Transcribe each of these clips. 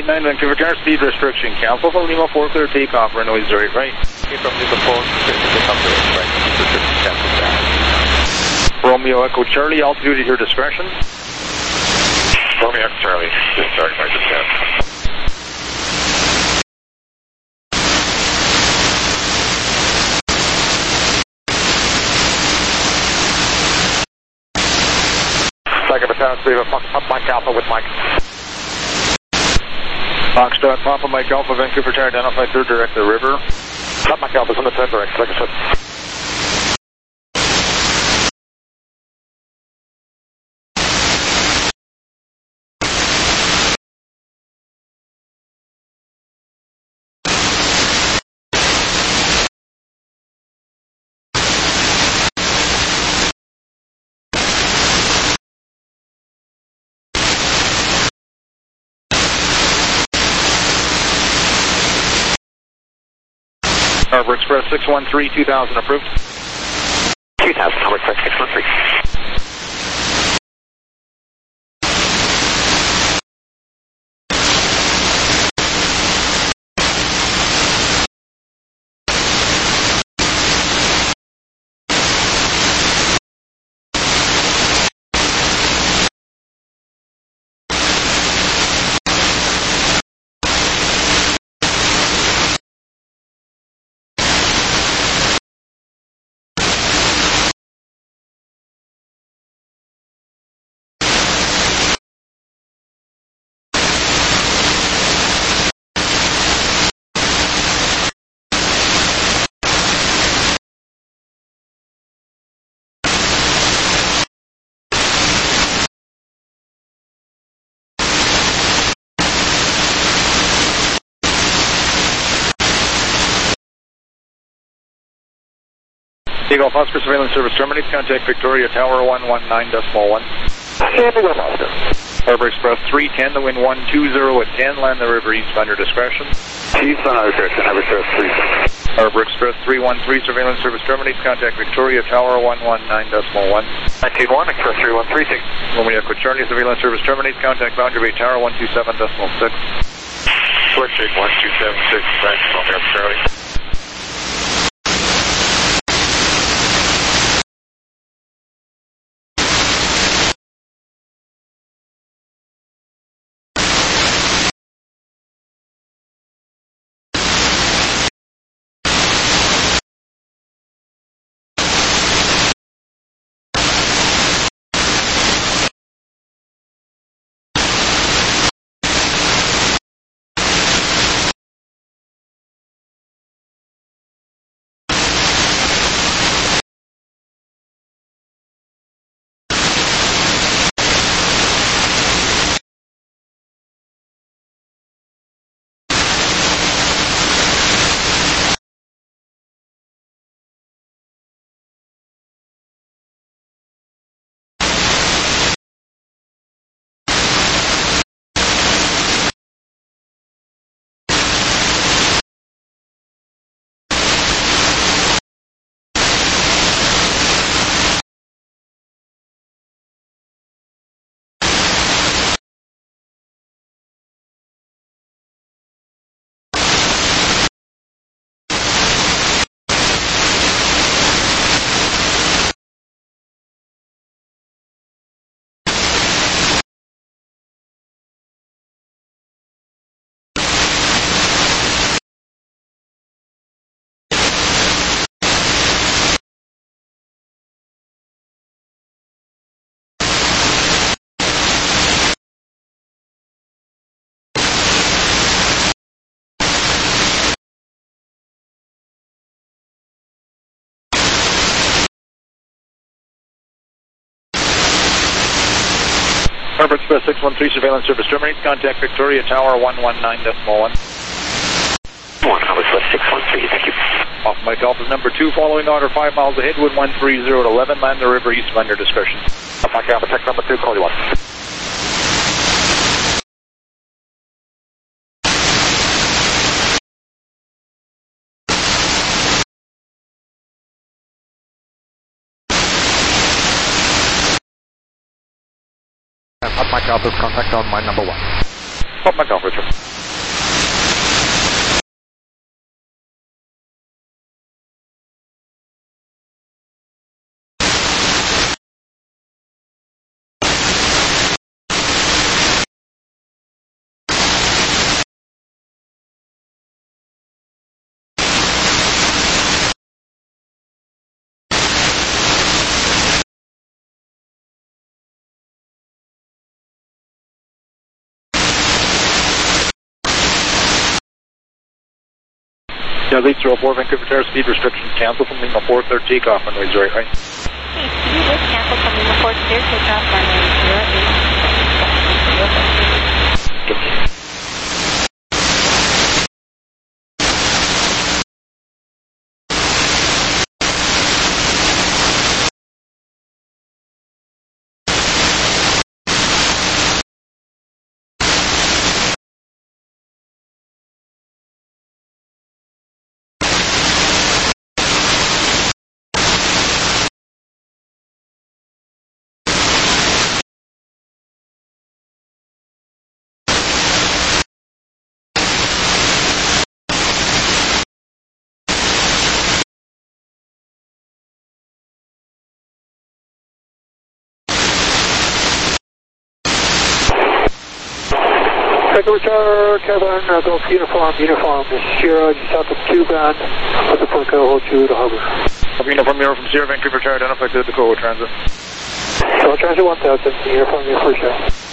9 Vancouver Tower, speed restriction. Cancel for Lima 4, clear takeoff, runway 08 right. Okay, from Lima 4, clear takeoff, right. Restriction cancel down. Romeo Echo Charlie, altitude at your discretion. Romeo Echo Charlie, discharge by descent. Second battalion, speed of Mike Alpha with Mike. Foxtrot, Papa Mike Alpha, Vancouver Tower, identify third direct the river. Mike Alpha's in the third direct, like I said. Harbor Express 613, 2000 approved. 2000, Harbor Express 613. Takeoff Oscar surveillance service terminates. Contact Victoria Tower 119.1. Sandy West Oscar. Harbor Express 310, the wind 120 at 10, land the river east under discretion. East under discretion, Harbor Express 310. Harbor Express 313, surveillance service terminates. Contact Victoria Tower 119.1. 19-1, Express 313. Romeo Echo Charlie, surveillance service terminates. Contact Boundary Bay Tower 127.6. Switch 1276, thanks, Romeo Echo Charlie. Harbor Express 613, surveillance service terminates. Contact Victoria Tower 119.1. 1, Harbor Express 613, thank you. Off Mike Alpha number 2, following order 5 miles ahead, wind 130 at 11, land the river east under discretion. Mike Alpha, check number 2, call you 1. Mike Alpha's contact on my number 1. Mike Alpha, Richard. Yeah, lead 04 Vancouver Tower, speed restrictions canceled from Lima 4, third takeoff, runway 08 right. Okay, speed is canceled from Lima 4, clear takeoff, runway 08. Okay. Vancouver Tower, Kevin, Golf Uniform, Sierra, just south of 2 band, with the Point hold you to harbor. Uniform Euro from Sierra, Vancouver Tower, identified to the Dakota Transit. So Transit 1000, Uniform, your first shot.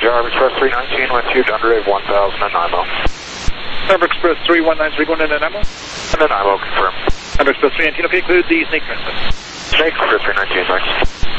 Harvard Express 319, went to underwave 1000 and Nemo. Harvard Express 3193 going into Nemo. And then Nemo, confirm. Harvard Express 319, okay, include the snake transmit. Snake, Express 319, thanks.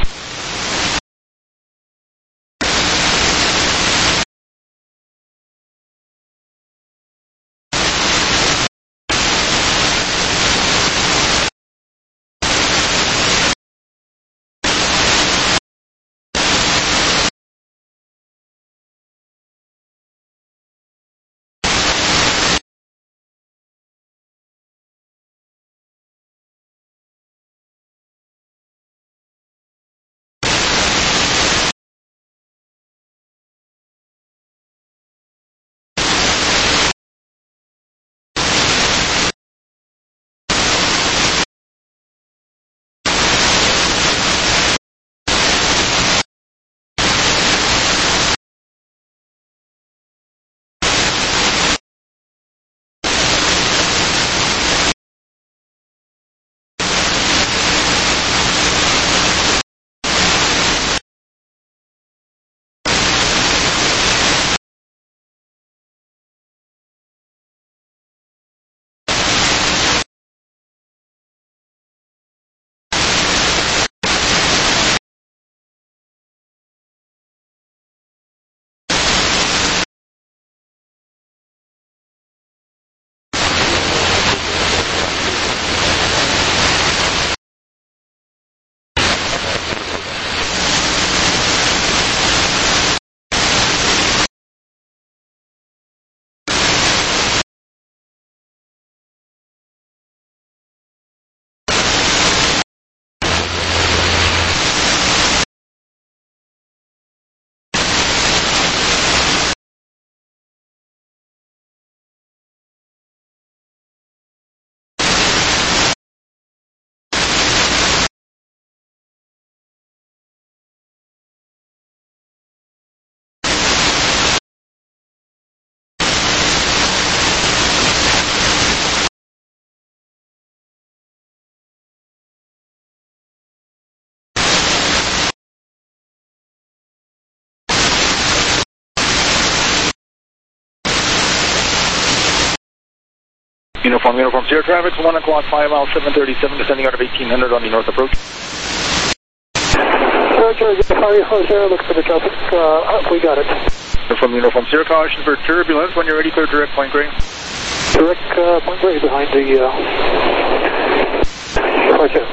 Uniform Sierra traffic, 1 o'clock, 5 miles, 737, descending out of 1800 on the north approach. Roger, Sierra, look for the traffic, we got it. Uniform Sierra, caution for turbulence, when you're ready, clear direct point gray. Direct point gray behind the, Roger.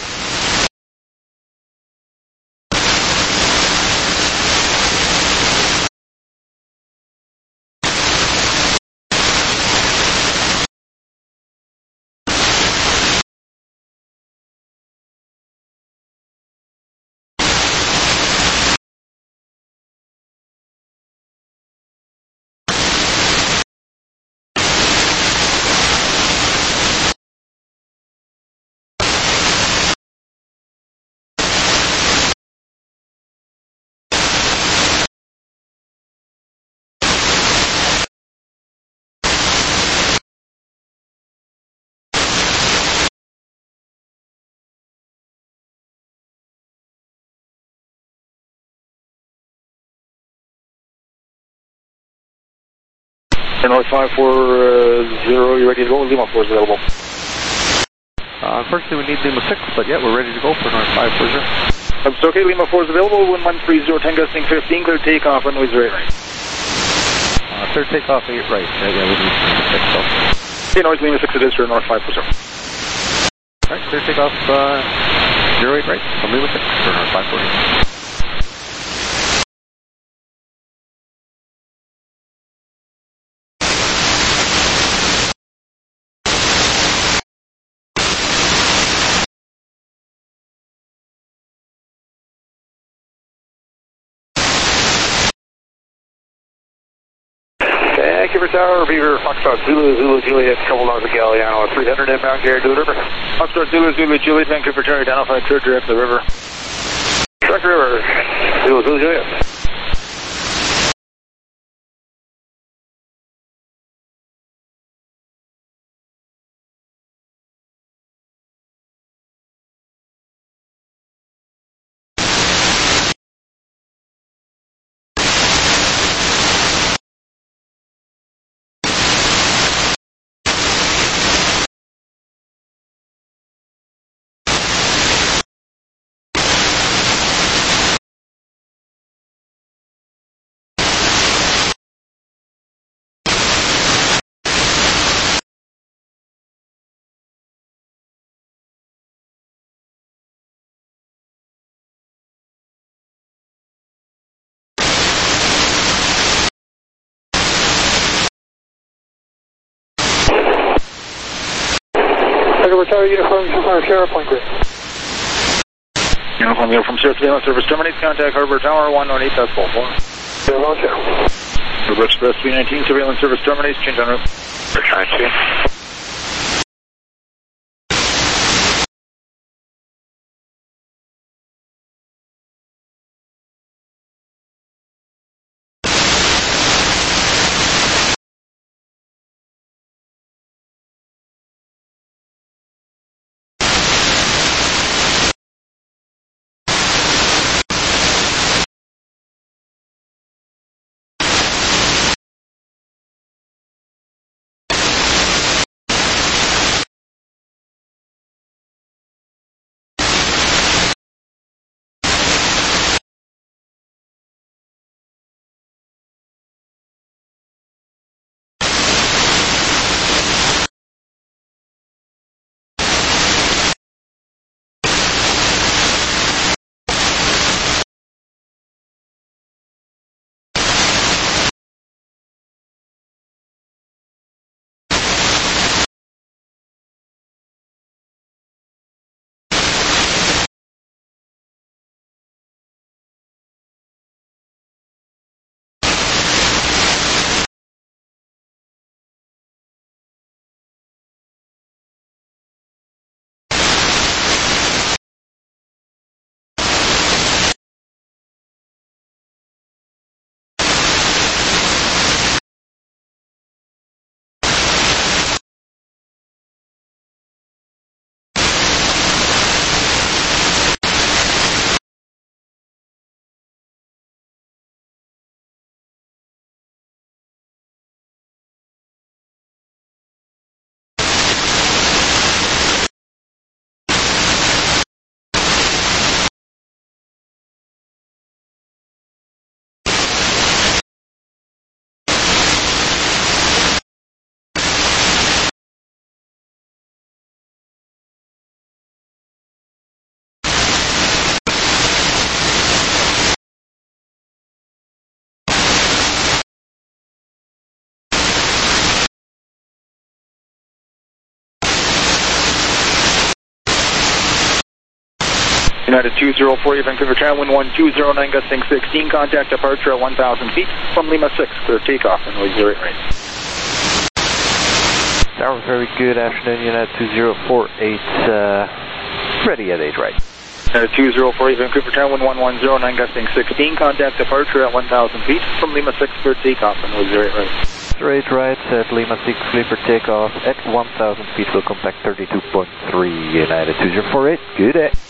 North 540, you ready to go? Lima 4 is available. Unfortunately, we need Lima 6, but yeah, we're ready to go for North 540. It's okay, Lima 4 is available, 1130, 10 gusting 15, clear takeoff, runway right. Clear takeoff 8 right. Yeah, we need Lima 6, so. Okay, noise Lima 6 it is for North 540. Alright, clear takeoff 08 right, from Lima 6 for North 540. Vancouver Tower, Beaver, Foxtrot, Zulu, Zulu, Juliet, couple miles of Galliano, 300 inbound, Gary to the river. Foxtrot, Zulu, Zulu, Juliet, Vancouver Tower, identified, clear direct to the river. Direct river, Zulu, Zulu, Juliet. Second Tower Uniform, Sierra Point Grid. Uniform, you're from Sierra Surveillance Service terminates. Contact Harbor Tower 118.4. Zero, zero. Harbor Express 319 Surveillance Service terminates. Change on route. Roger. United 204, you Vancouver Tower, wind 1209, gusting 16, contact departure at 1,000 feet from Lima 6, clear takeoff and noise 08 right. Tower, very good afternoon, United 2048, ready at 8 right. United 204, you Vancouver Tower, wind 1109, gusting 16, contact departure at 1,000 feet from Lima 6, clear takeoff and noise 08 right. Straight right at Lima 6, clear for takeoff at 1,000 feet, will contact 32.3, United 2048, good day.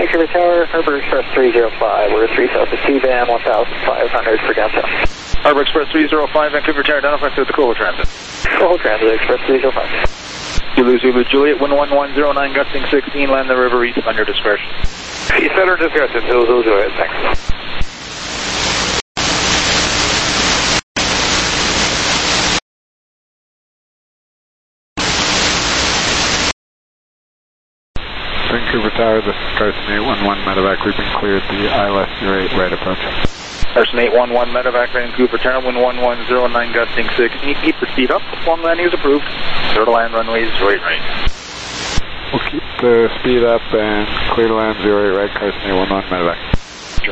Vancouver Tower, Harbor Express 305, we're 3002 band, 1,500 for downtown. Harbor Express 305, Vancouver Tower, identify to the Coho Transit. Coho Transit, Express 305. Zulu Zulu Juliet 11109, gusting 16, land the river east on your discretion. East at our discretion, Zulu Zulu Juliet, thanks. Vancouver Tower, this is Carson 811 Medevac. We've been cleared the ILS 08 right approach. Carson 811 Medevac, Vancouver Tower, 11109, gusting 16. Keep the speed up. Long landing is approved. Clear to land runways 08 right. We'll keep the speed up and clear to land 08 right, Carson 811 Medevac. Sure.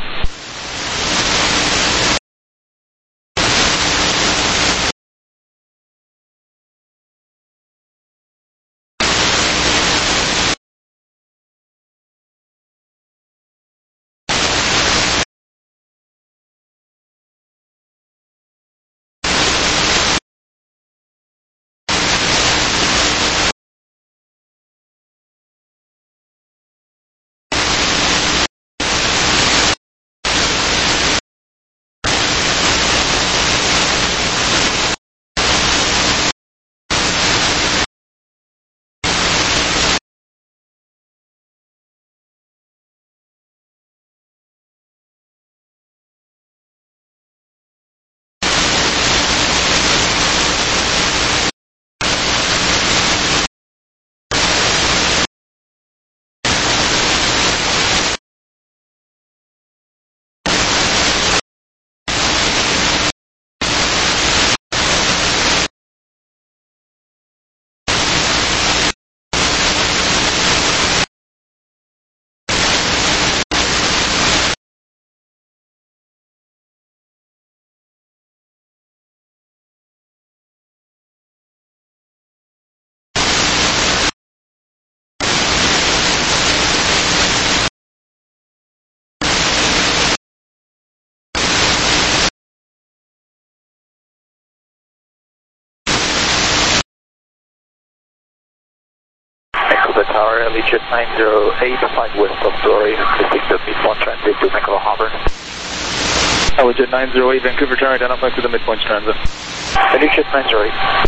Vancouver Tower, Legion 908, 5 west of Dory, visiting the midpoint transit to Vancouver Harbor. Legit 908, Vancouver Tower, identify to the midpoint transit. Legion 908.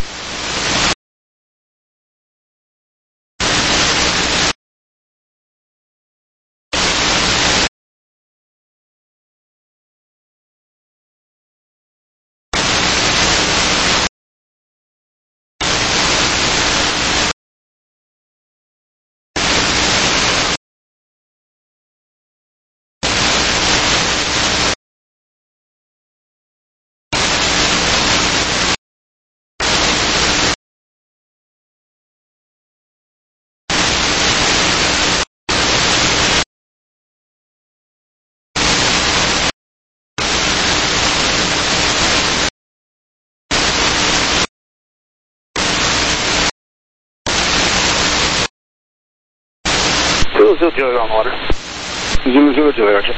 Zulu Zulu Juliet on water. Zulu Zulu Juliet, roger.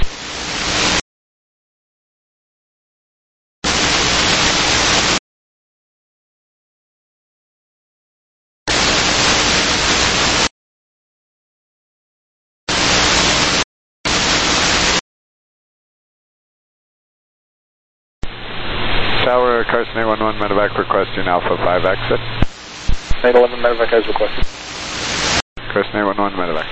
Tower, Carson 811 Medevac requesting Alpha 5 exit. 811 Medevac has requested. Carson 811 Medevac.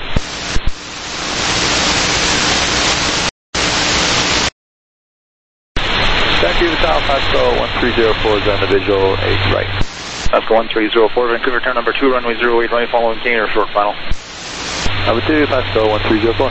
Vancouver Tower, Pasco 1304 is on the visual 8 right. Pasco 1304, Vancouver Tower number 2, runway 08 right, following Kane or short final. Number 2, Pasco 1304.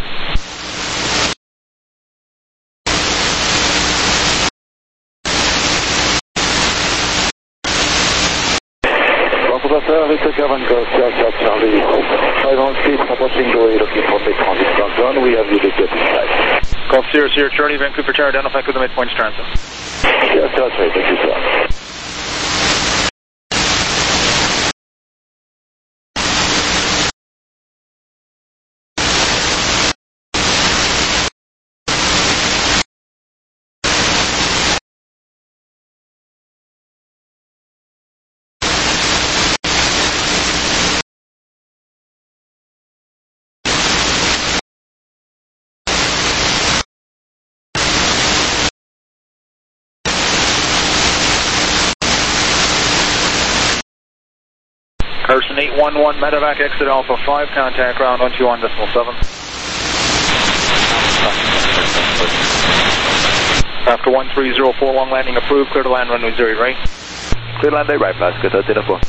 Victor Kevin Golf, South Charlie. 5 on speed, approaching Dory, looking for midpoint zone. We have you to get inside. Golf Sierra Sierra Charlie, Vancouver Tower, identify to the midpoint transit. Yes, that's right. Thank you, sir. Carson 811, medevac exit Alpha 5, contact ground 121.7. After 1304, long landing approved, clear to land runway 08 right. Clear land 8 right, Pasco, 1304.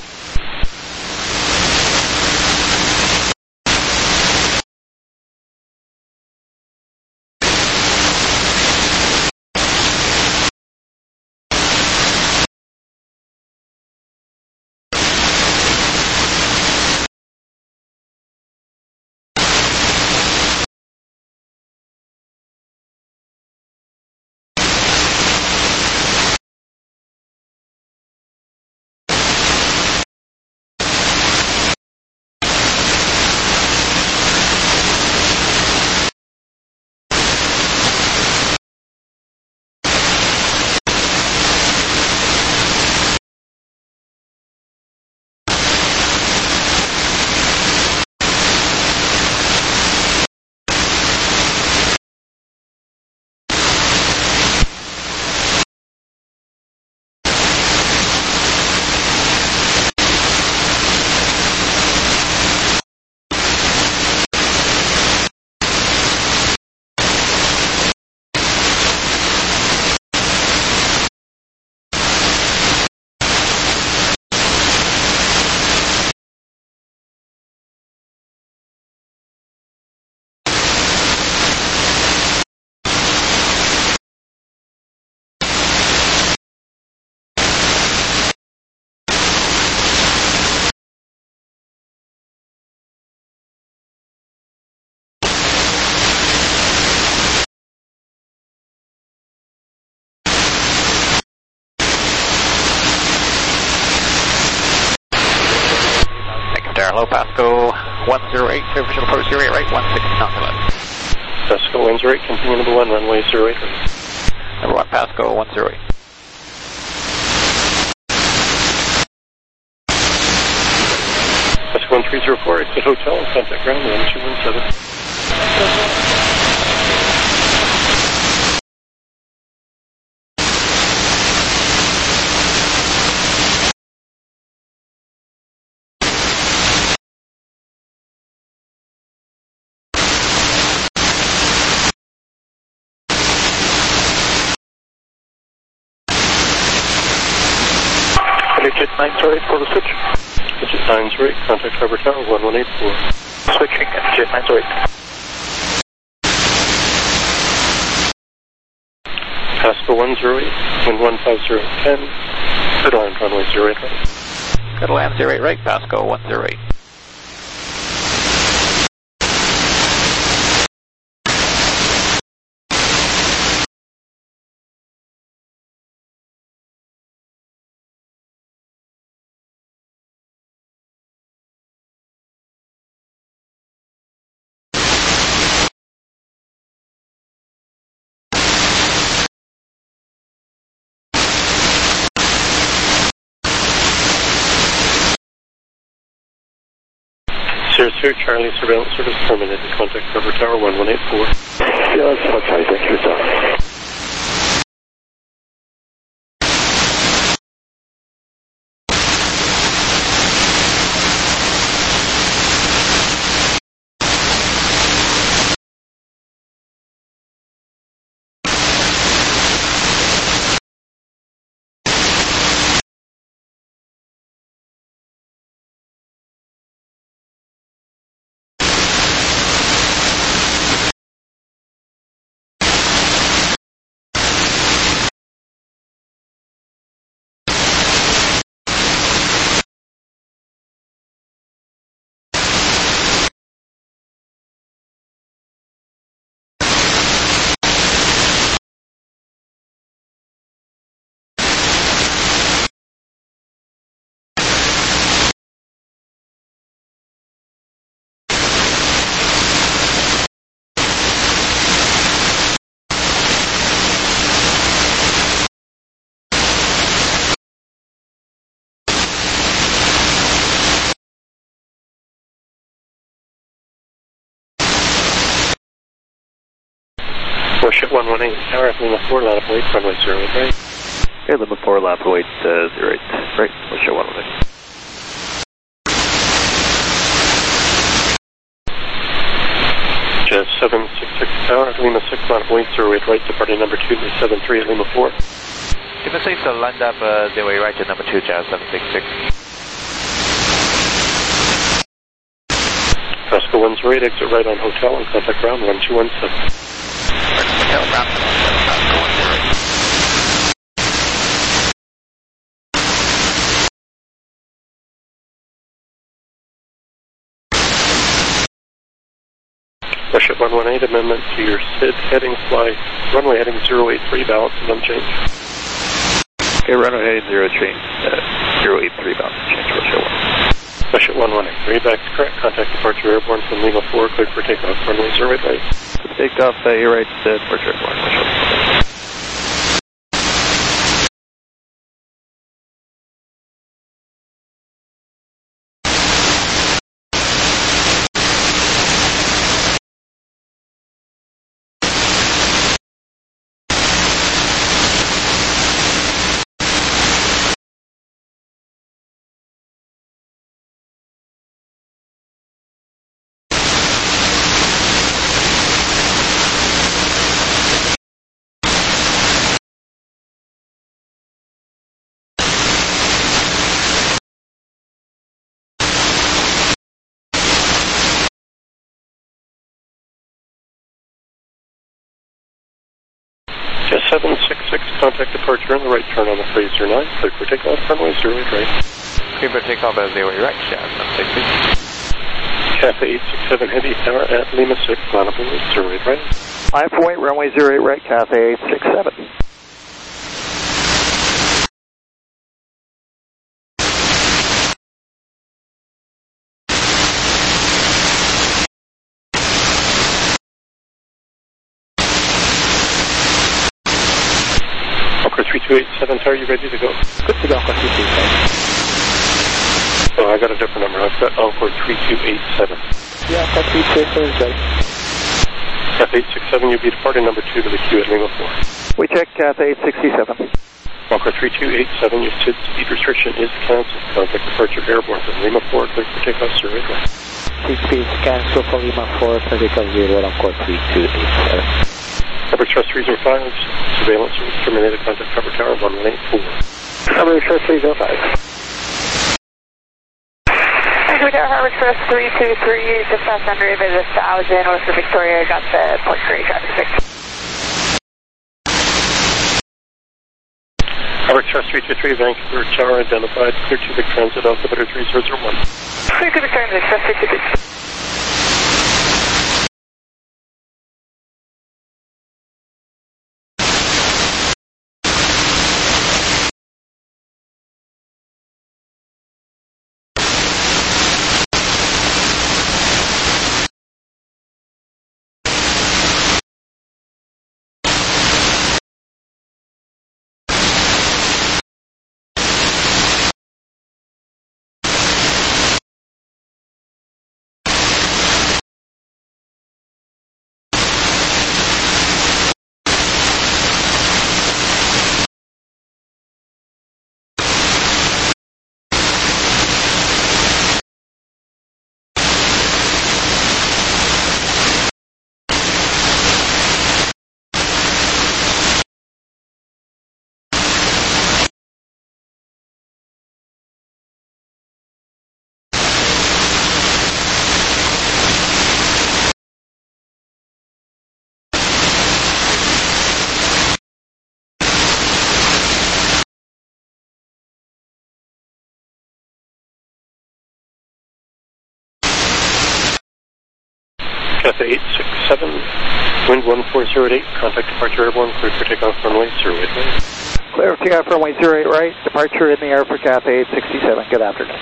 Hello, Pasco 108, clear visual approach 08 right, 16 knots left. Pasco 108, continue number 1, runway 08 right. Number 1, Pasco 108. Pasco 1304, exit hotel, contact ground 1217. Digit 908 for the switch. Digit 908, contact Harbor Tower 1184. Switching at digit 908. Pasco 108, wind 15010, good land runway 08 right. Good land 08 right, Pasco 108. Sirius Charlie, surveillance service terminated. Contact Harbor Tower 1184. Yeah, that's okay. Thank you, sir. Worship 118, tower Lima 4, line up wait, runway 08 right. Okay, Lima 4, lap wait, 08, right, Worship 118. Jet 766 Tower, Lima 6, line up 08 right, departing number 2, 73 at Lima 4. Lima 6, lined up 08 right to number 2, Jet 766. Pasco 108, exit right on hotel and contact ground 1217. Hotel, ground 17, Pasco 108. Russia 118, amendment to your SID heading fly, runway heading 083, balance is unchanged. Okay, runway heading 083, balance change, Russia 1. Russia 118, read back to correct, contact departure airborne from Lima 4, cleared for takeoff, runway 08 right. Takeoff, your right, departure airborne, Russia 1. Jet 766, contact departure in the right turn on the Fraser 9, cleared for takeoff, runway 08 right. Cleared for takeoff at 08 right, Jet 766. Cathay 867 Heavy Tower at Lima 6, line up 08 right. 5 runway 08 right, Cathay 867. Hawker 3287, are you ready to go? Good to go, Hawker 3287. Oh, I got a different number. I've got Encore 3287. Yeah, Hawker 3287 is ready. Cathay 867, you'll be departing number 2 to the queue at Lima 4. We check Cathay 867. Hawker 3287, your SID speed restriction is canceled. Contact departure airborne from Lima 4, cleared for takeoff, 08 right. Seat speed is canceled for Lima 4, vertical 0, Encore 3287. Coverage thrust 305, surveillance terminated, contact cover tower 1184. Coverage thrust 305. Cover tower, Harvard Trust 323, just past under visit 1000, North of Victoria, got the point 3 traffic 6. Coverage thrust 323, Vancouver tower identified, clear to Vic Transit, altimeter 3001. Clear to Vic Transit, trust 323. Cathay 867, wind 1408, contact departure airborne, cleared for takeoff runway 08 right. Clear for takeoff runway 08 right, departure in the air for Cathay 867. Good afternoon.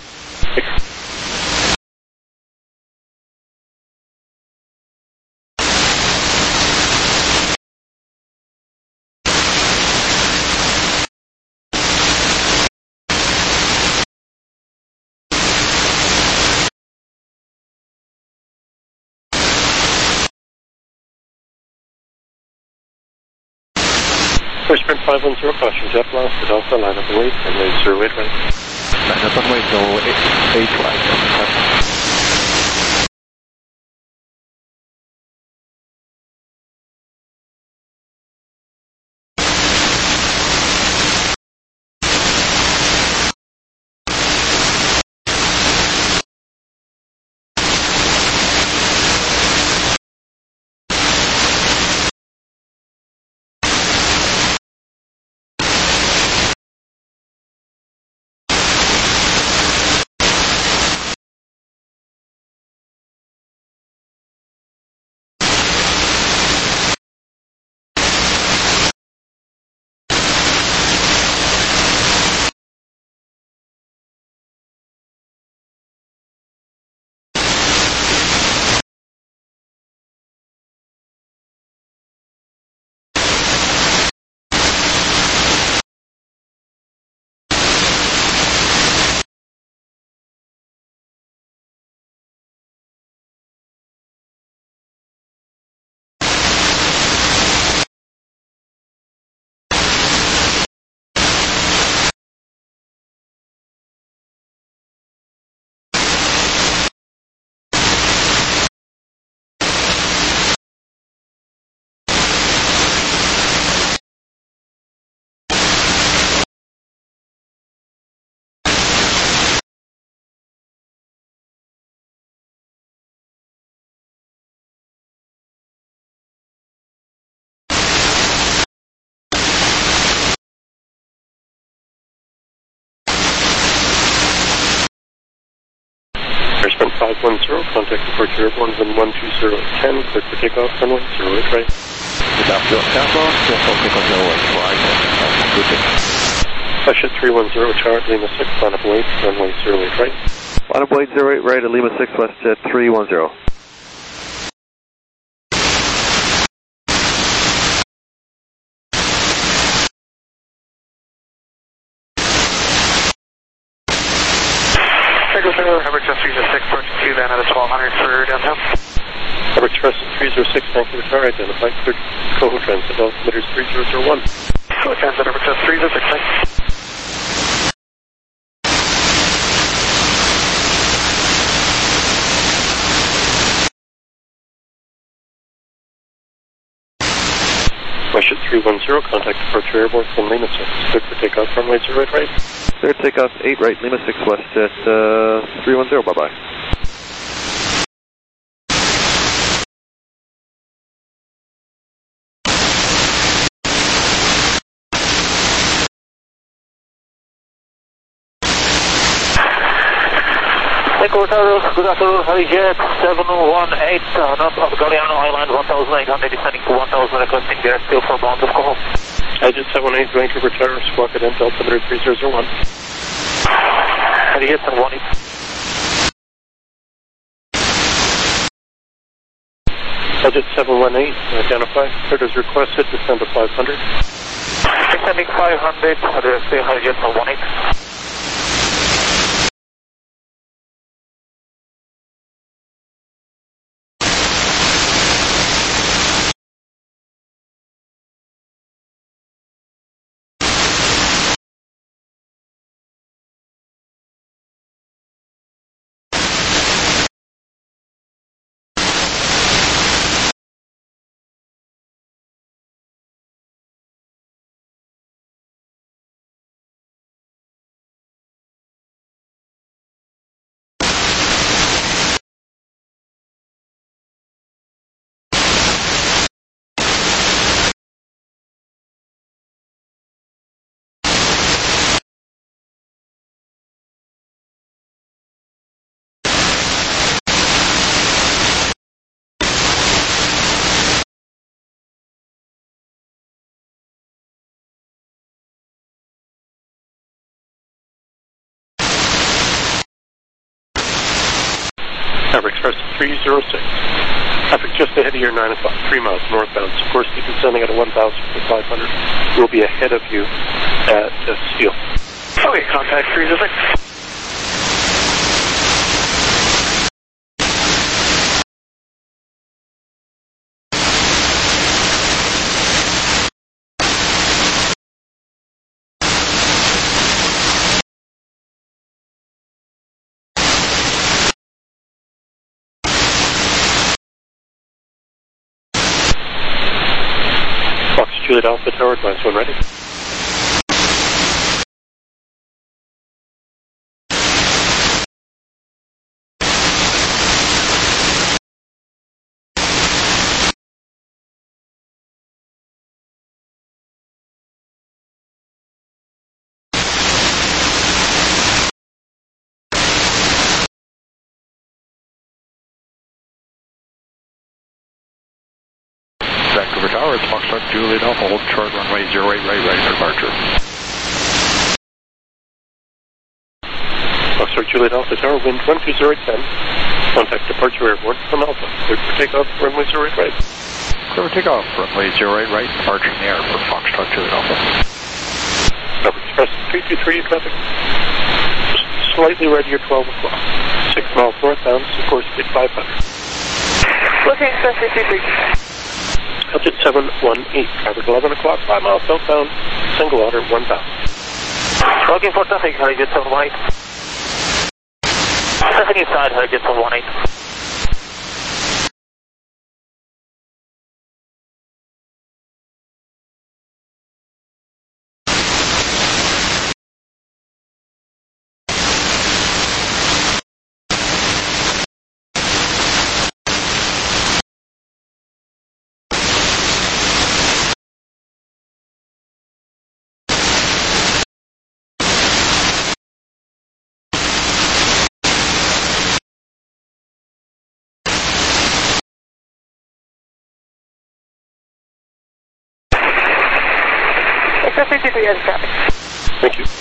First sprint 510, caution jet blast, to Delta, line up and wait, runway 08 right. Line up and wait, 08 right. Descent 510, contact departure airborne, wind 12010, cleared for takeoff, runway 08 right. Good afternoon, Tampa, Descent takeoff 08 right, Flash at 310, Tower, Lima 6, line up wait, runway 08 right. Line up wait 08 right at Lima 6 West at 310. Average Express 306, approach 2, then at 1200 for downtown. Average Express 306, Vancouver Tower, identified, cleared Coho Transit, altimeters 3001. Coho Transit, Average Express 306, thanks. Westjet 310, contact departure airborne from Lima 6, cleared for takeoff, runway 08 right. Cleared takeoff 8 right, Lima 6 West at 310, bye-bye. Good afternoon, Helijet 718, north of Galiano Island, 1,800, descending to 1,000, requesting direct still for bound of Coho. Helijet 718, Vancouver Tower, squawk at end, altimeter 3001. Helijet 718. Helijet 718, identify, cleared as requested, descend to 500. Descending 500, direct still Helijet 718. Tower Express 306. Traffic just ahead of your 9 o'clock, 3 miles northbound. Of course, keep descending at 1,000 to 500. We'll be ahead of you at Steele. Okay, contact 306. Juliet Alpha Tower, advance when ready. Vancouver Tower, it's Foxtrot Juliet Alpha, hold short runway 08 right for departure. Foxtrot Juliet Alpha Tower, wind 12010, contact departure airborne from Alpha, cleared for takeoff, runway 08 right. Clear for takeoff, runway 08 right, departure in the air for Foxtrot Juliet Alpha. Tower Express 323, traffic just slightly right here, 12 o'clock. 6 miles northbound, of course, speed 500. Looking Express 323. Helijet 718, traffic 11 o'clock, 5 miles southbound, single order 1,000. Looking for traffic, Helijet 718. Traffic inside, Helijet 718. 323 has traffic. Thank you.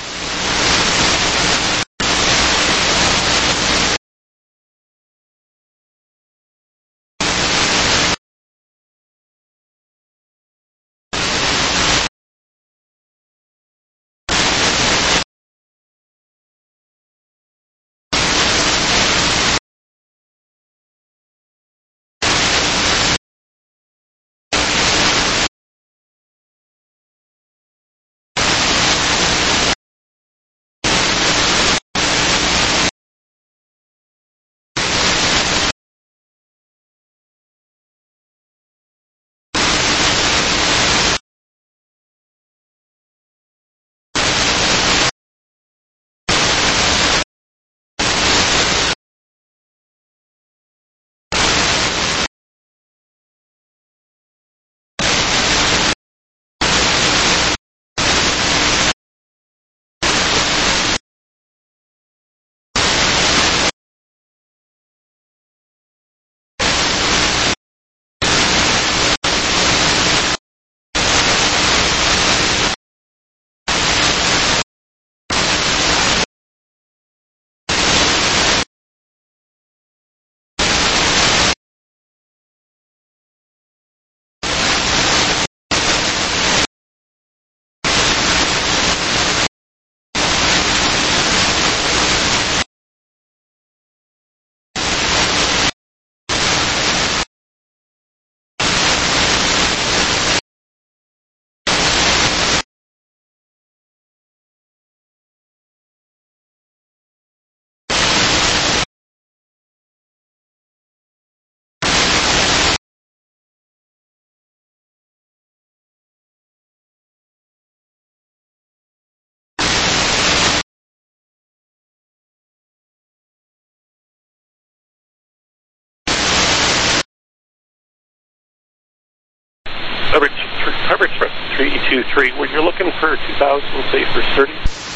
Coverage Express 323, when you're looking for 2,000, say for 30.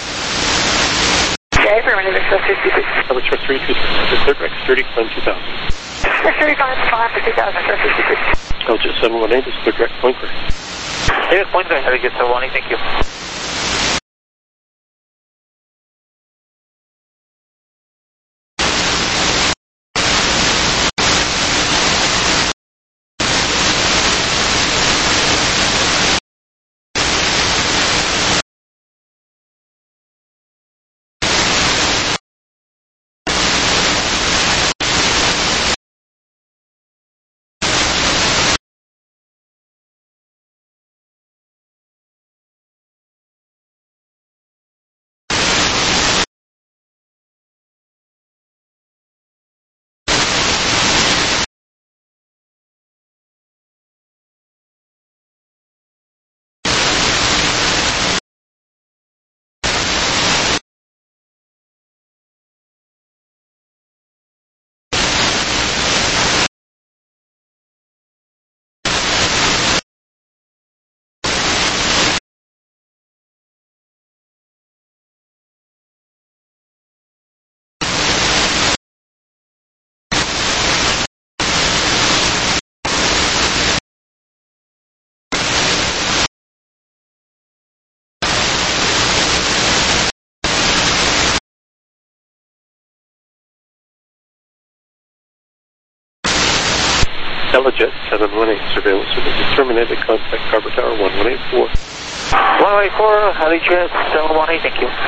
Okay, for Runway Express 323. Coverage Express 323, clear direct 30, climb 2,000. 30 climb for 2,000, Express 323. LJ 718, this is clear direct, point gray. Hey, point gray, have a good 718, thank you. Telejet 718, surveillance service is terminated, contact Carver Tower 1184. 184, Helijet 718, thank you.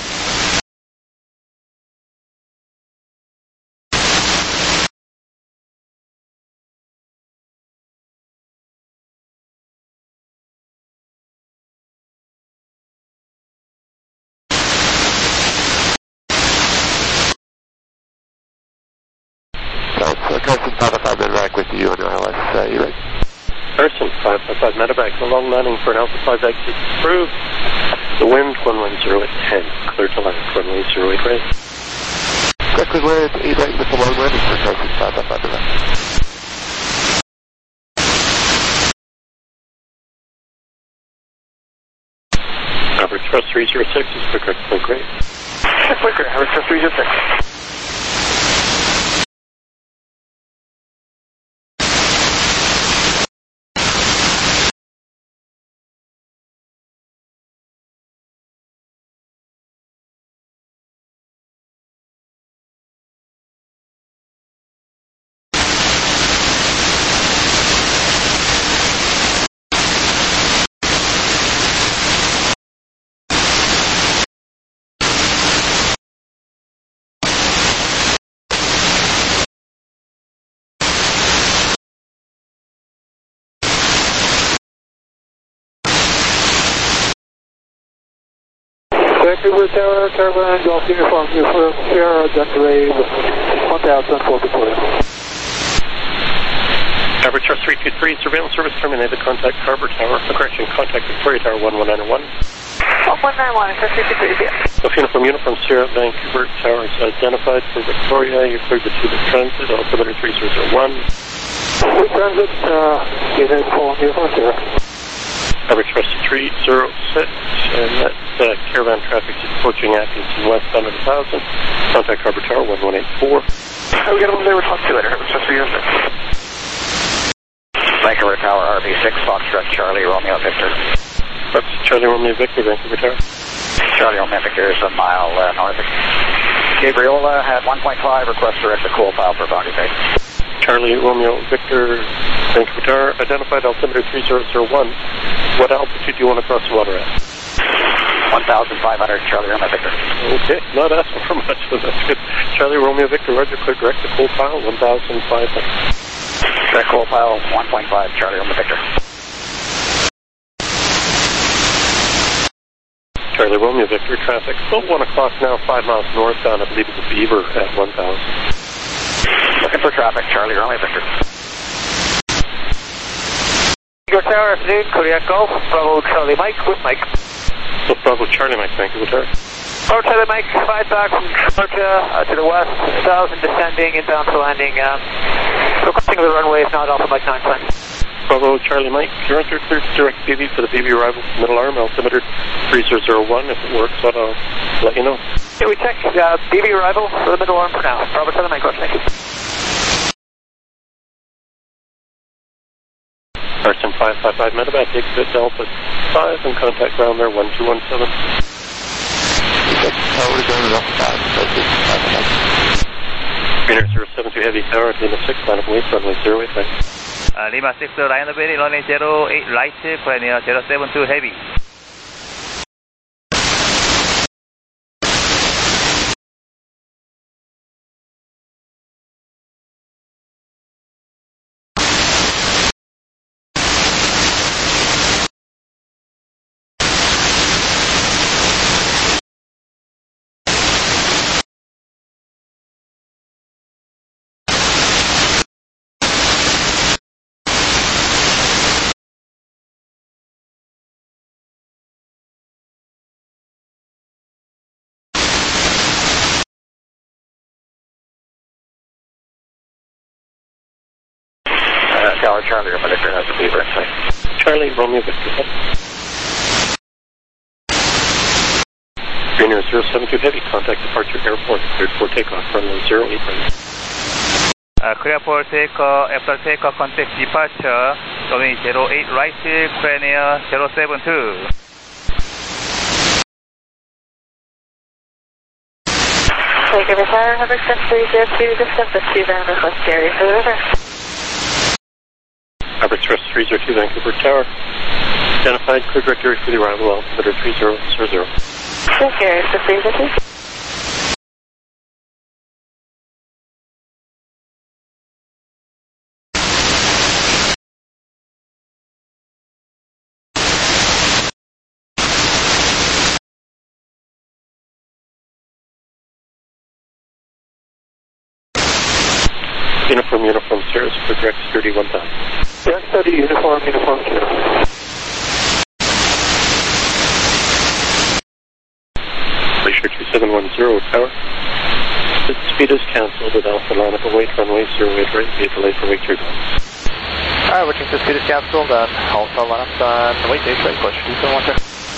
Carson 555 medevac with you on ILS E-Rate. Carson 555 medevac, the long landing for an Alpha 5 exit approved. The wind 110 at 10, clear to land, runway 08 right. Correctly land, E-Rate with the long landing for Carson 555 medevac. Coverage Express 306 is the correct point grade. Quicker, Coverage Express 306. Vancouver Tower, Caravan, Golf Uniform, Sierra, Delta Ray, 1000 for Victoria. Average Trust 323, surveillance service terminated. Contact Harbour Tower. Correction, contact Victoria Tower 1191. 1191, Trust 323, Golf Uniform Sierra, Vancouver Tower is identified for Victoria. You cleared the tube of transit, altimeter 3001. With transit, Uniform Sierra. Average Trust 306, and that's caravan traffic is approaching Atkinson westbound at 1000. Contact Harbour Tower 1184. We got one there with Fox 2 later. Just for you. Vancouver Tower, RB6, Foxtrot, Charlie, Romeo, Victor. That's Charlie, Romeo, Victor, Vancouver Tower. Charlie, Romeo, Victor is a mile north of Gabriola, had 1.5, request direct to Cool Pile for boundary pay. Charlie, Romeo, Victor, Vancouver Tower, identified altimeter 3001. What altitude do you want to cross the water at? 1,500, Charlie, Romeo, Victor. Okay, not asking for much, so that's good. Charlie, Romeo, Victor, Roger, clear direct to Cool Pile, 1,500. Direct Cool Pile, 1.5, Charlie, Romeo, Victor. Charlie, Romeo, Victor, traffic. About 1 o'clock now, 5 miles northbound, I believe it's a Beaver at 1,000. Looking for traffic, Charlie, Romeo, Victor. Vancouver Tower, afternoon, Kodiak Golf, Bravo Charlie Mike with Mike. So Bravo Charlie Mike, Vancouver Tower. Bravo Charlie Mike, 5 back from Georgia to the west, 1000 descending, inbound for landing. Requesting of the runway is not off of Mike 9 plan. Bravo Charlie Mike, you're under clear direct BB for the BB arrival middle arm, altimeter 3001. If it works, I'll let you know. Okay, we check BB arrival for the middle arm for now. Bravo Charlie Mike, thank you. Carson 555 Medevac, exit Delta 5 and contact ground there 1217. Greener 072 Heavy Tower, Lima 6, line of wait, runway 08, thanks. Lima 6, line of wait, runway 08, right, Premier 072 Heavy. Tower, Charlie, Romeo, Victor has a Beaver in sight. Charlie, Romeo, Victor. Greener 072 Heavy, contact departure airport, cleared for takeoff, runway 08, thanks. Clear for takeoff, after takeoff, contact departure, runway 08, right, Premier 072. Vancouver Tower, Harbour Trust 302, descend the 2 bound request area for the river. Harbour Trust 302, Vancouver Tower. Identified, clear direct area for the arrival, altimeter 3000. Check area for 302. Uniform, Sierra, clear direct 31,000. Direct study, Uniform, Sierra. Glacier 2710, Tower. The speed is cancelled at Alpha line up await, runway 08, right, be delayed for wake 3 miles. Alright, looking for speed is cancelled, Alpha line up on wait 8, right, Glacier 2710.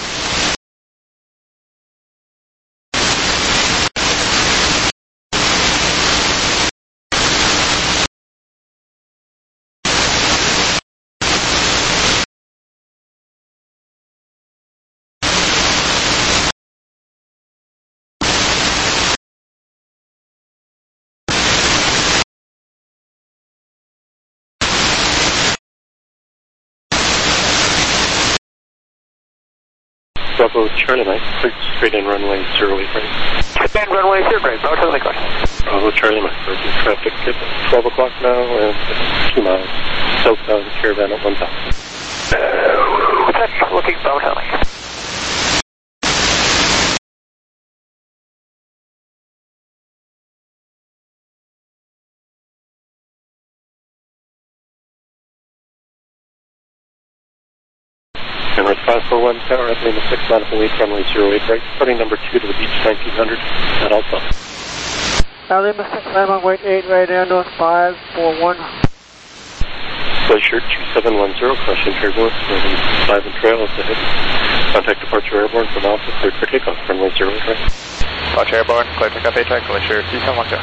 Bravo Charlie Mike, cleared straight in runway 08, right. Straight in runway 08, right, Bravo Charlie Mike. Bravo Charlie Mike, traffic at 12 o'clock now and 2 miles. Southbound caravan at 1,000. Check, looking Bravo Charlie Mike. Emirates 541 Tower at Lima 6 Manifold 8, runway 08 right, departing number 2 to the beach 1900 at Alpha. Lima 6 Manifold 8 right air, north 541. Glacier 2710, caution turbulence, 5 and trail at the head. Contact departure airborne from Alpha, cleared for takeoff, runway 08 right. Watch airborne, clear takeoff ATAC, Glacier 2710.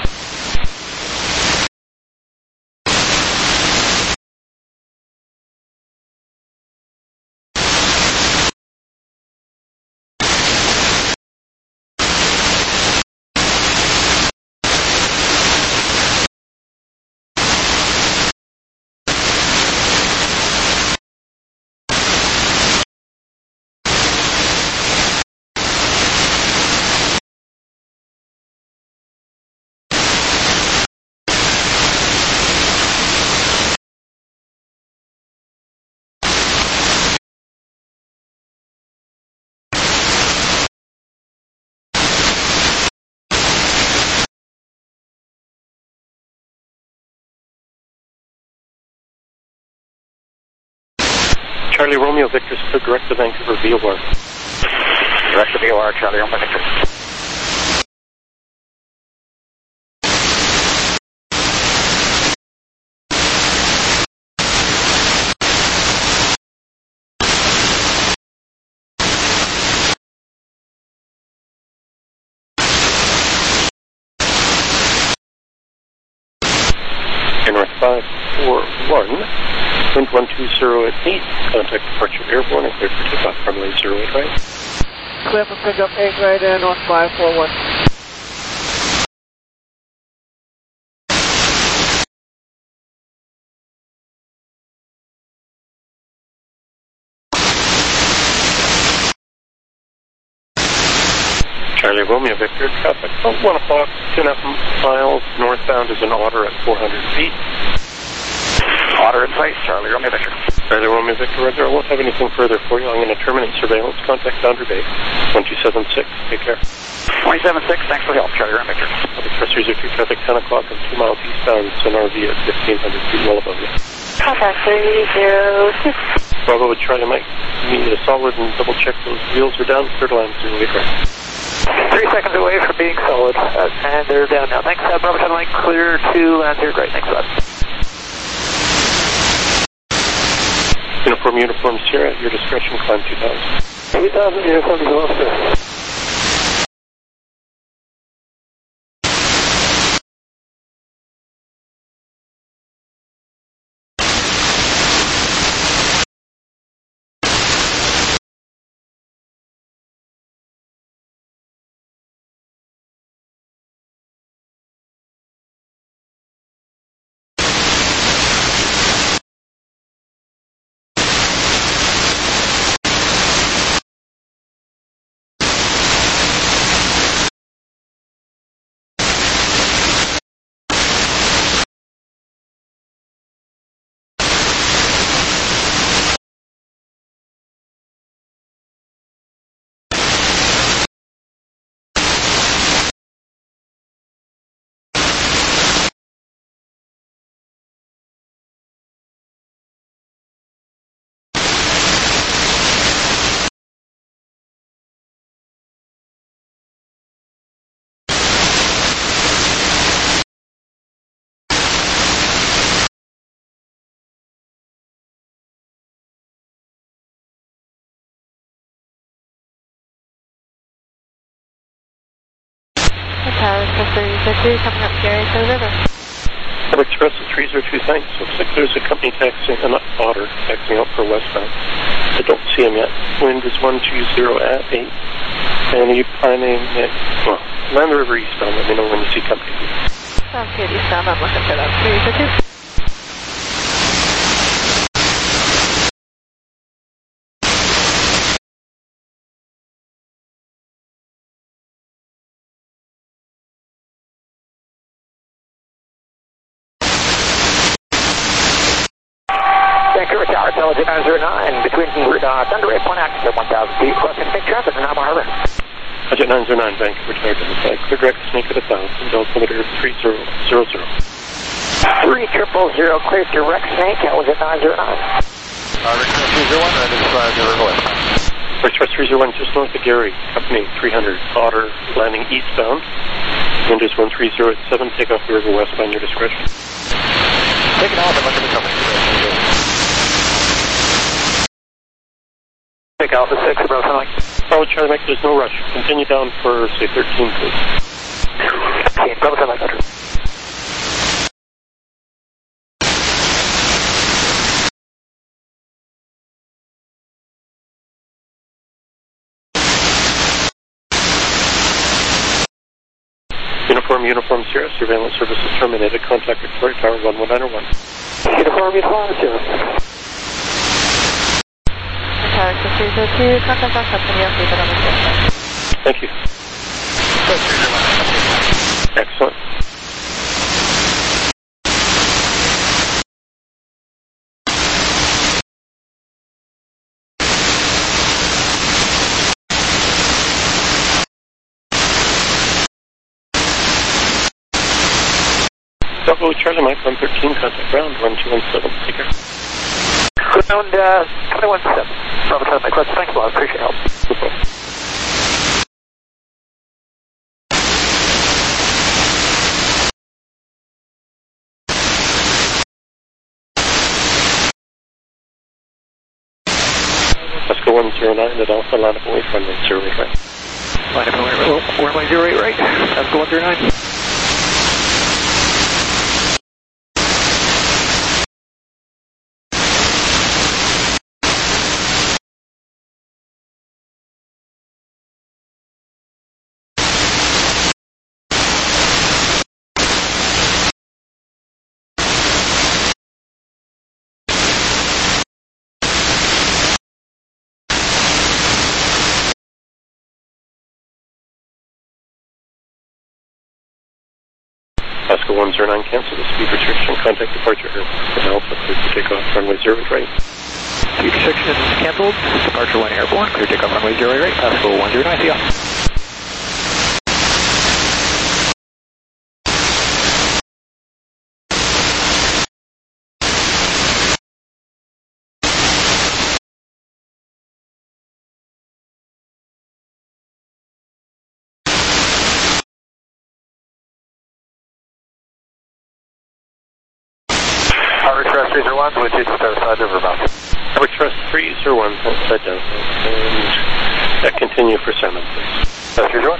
Charlie Romeo Victor, clear direct to Vancouver VOR. Direct to VOR, Charlie Romeo Victor. Emirates 541, wind 120 at 8, contact departure airborne and cleared for takeoff, runway 08 right. Clear for pickup 8 right air, north 541. Charlie Romeo Victor, traffic about 1 o'clock, 2.5 miles northbound is an Otter at 400 feet. Otter in sight, Charlie Romeo Victor. Charlie Romeo Victor, Roger, I won't have anything further for you. I'm going to terminate surveillance. Contact Boundary Bay, 1276. Take care. 276, thanks for the help, Charlie Romeo Victor. Press reserve traffic 10 o'clock and 2 miles eastbound, Sonar V at 1,500 feet well above you. Contact 306. Bravo with Charlie Mike. You need a solid and double check those wheels are down. Clear to land 08 right. 3 seconds away from being solid, and they're down now. Thanks, Bravo Charlie Mike, clear to land 0 right. Thanks a lot. Uniform Sierra, at your discretion, climb 2000. 2000, uniform Gloucester. Tower 3053, coming up Gary to the river. Express at 302 thanks. Looks like there's a company taxiing, not Otter, taxiing out for westbound. I don't see him yet. Wind is 120 at 8. And are you planning at, well, land the river eastbound. Let me know when you see company. Sounds good, eastbound. I'm looking for that 302. Vancouver Tower, Intelligent 909, between Thunder Ray Point Access at 1,000 feet, crossing Snake Traffic in Alma Harbor. Budget 909, Vancouver Tower, Delta, clear direct Snake at 1,000, altimeter 3000. 3000, clear direct Snake, Intelligent 909. Request 301, that is River westbound. Request 301, just north of Gary, company 300, Otter, landing eastbound. Wind is 1307, take off the River westbound, your discretion. Taking off and looking at the company. Take Alpha 6, about something. Bravo Charlie Mike, there's no rush. Continue down for, say, 13, please. 13, Bravo 7, Hunter. Uniform Sierra, surveillance services terminated. Contact Victoria Tower 11901. Uniform 0. Tower 202, contact us up to the update on the system. Thank you. Excellent. Bravo Charlie Mike 113, contact ground 1217. Take care. Ground 217. Bravo 7, Mike. Thanks a lot. Appreciate your help. No problem. Let's go 109 at Alpha, line up away from 108 right. Line up away, we're my 08 right. That's the 109. Alaska 109, cancel the speed restriction. Contact departure airport. Alpha, clear to take off runway 08 right. Speed restriction is canceled. Departure 1 airborne. Clear takeoff runway 08 right. Alaska 109, see ya. Request 301, Bluetooth outside Riverbound. Request 301, outside down. And continue for Salmon, please. 301.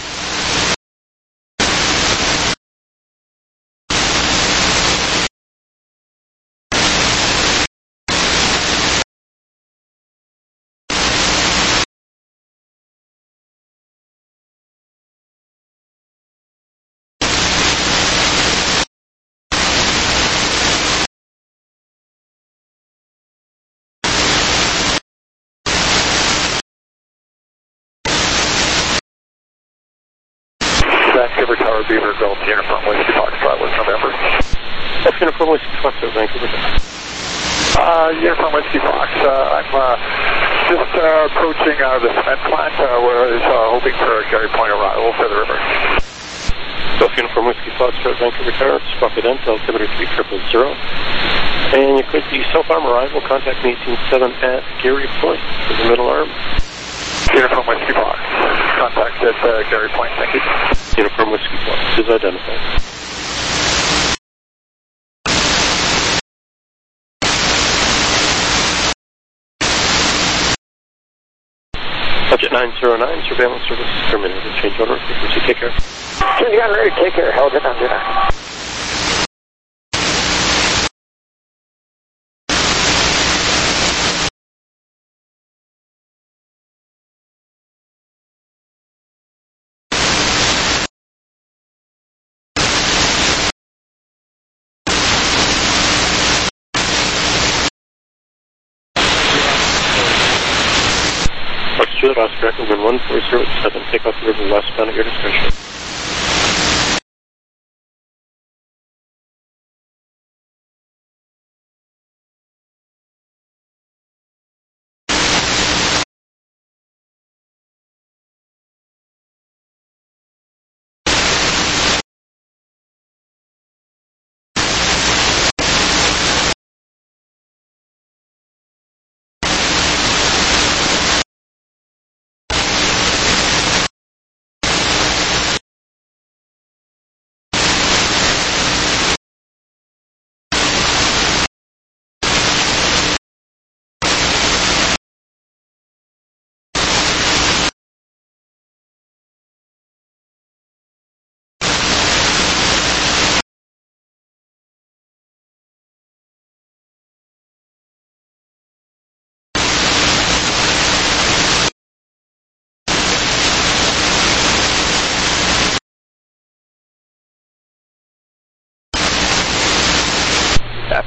Vancouver Tower, Beaver Gulf, Uniform Whiskey Foxtrot with November. That's Uniform Whiskey Foxtrot, Vancouver Tower. Uniform Whiskey Fox, I'm just approaching the cement plant where I was hoping for a Gary Point arrival for the river. Golf Uniform Whiskey Foxtrot, Vancouver Tower, Squawk Identity, altimeter 3000. And you could be self-arm arrival, contact me 187 at Gary Point for the middle arm. Uniform Whiskey Fox, contact at Gary Point, thank you. Uniform Whiskey Fox is identified. Budget 909, surveillance services terminated. Change order frequency, take care. You got ready, take care. Held it 909. Oscar Echo 1407, take off the river westbound at your discretion.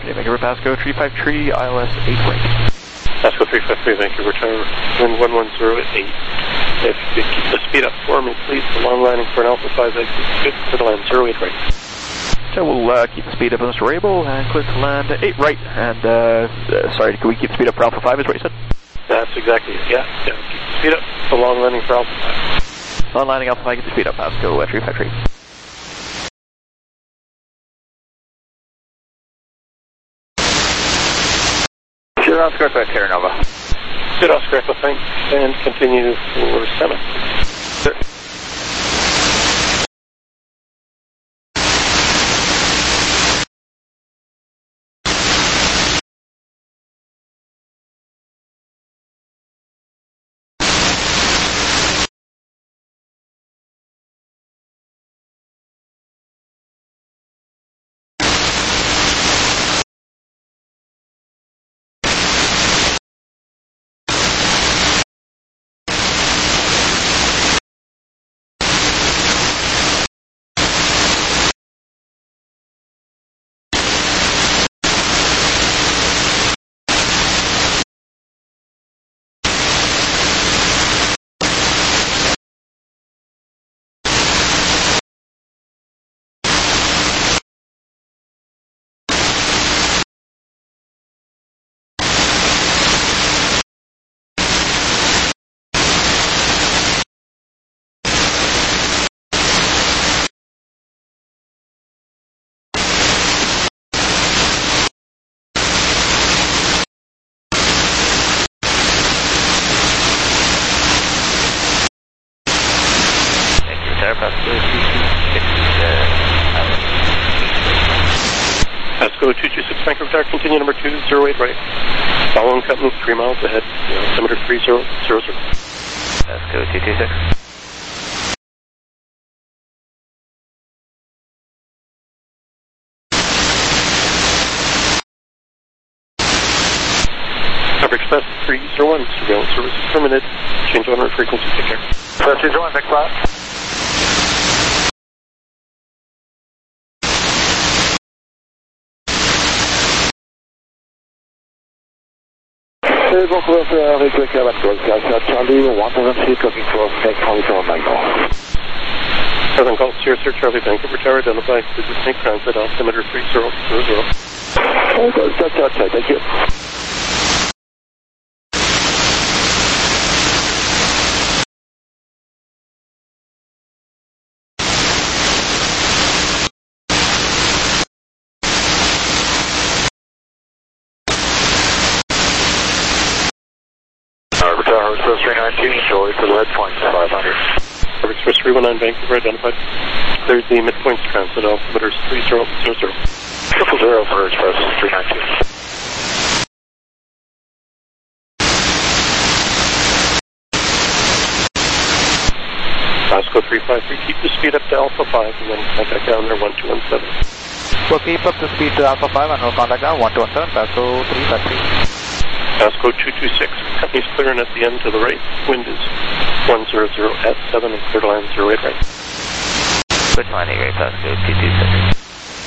Vancouver Pasco 353, ILS 8 right. Pasco 353, Vancouver Tower, wind 110 at 8. If you keep the speed up for me, please, the long landing for an Alpha 5 exit, good to land 08 right. So we'll keep the speed up as Mr. Rabel and clear to land 8 right. And, sorry, can we keep the speed up for Alpha 5 is what you said? That's exactly it, yeah. Keep the speed up, the long landing for Alpha 5. Long landing Alpha 5, get the speed up, Pasco 353. Sure, Oscar Echo, Terra Nova. Good, Oscar Echo, thanks. And continue for 7. Sir. Pasco 226, Vancouver Tower, continue number 208 right. Following company 3 miles ahead, altimeter 3000. Pasco 226. Cover Express 301, surveillance service terminated. Change on frequency, take care. Express 301, thanks a lot. Charlie, 1000 feet, looking for Snake Hotel Michael. Southern Gulf, Sierra Charlie, Vancouver Tower, identified as the Snake Transit, altimeter 3000. That's outside, thank you. Express 319, Joey for the red points, 500. Express 319, Vancouver, identified. Cleared the midpoints transit, altimeter 3000. 000 for Express 319. Pasco 353, keep the speed up to Alpha 5 and then contact down there 1217. So keep up the speed to Alpha 5 and we'll contact down 1217, Pasco 353. Pasco 226, company's clearing at the end to the right. Wind is 100 at 7 and clear to land 08 right. Good landing, right, Pasco 226.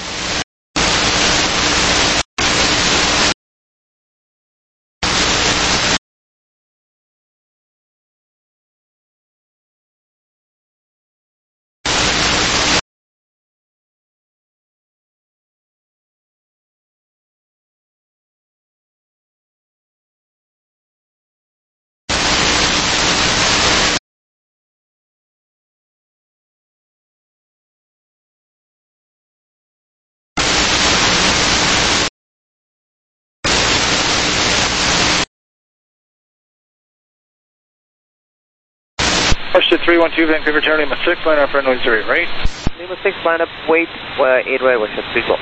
Question 312, Vancouver Tower, Lima 6, line up runway 08 right. Lima 6, line up, wait, 8 right, wish us, please go.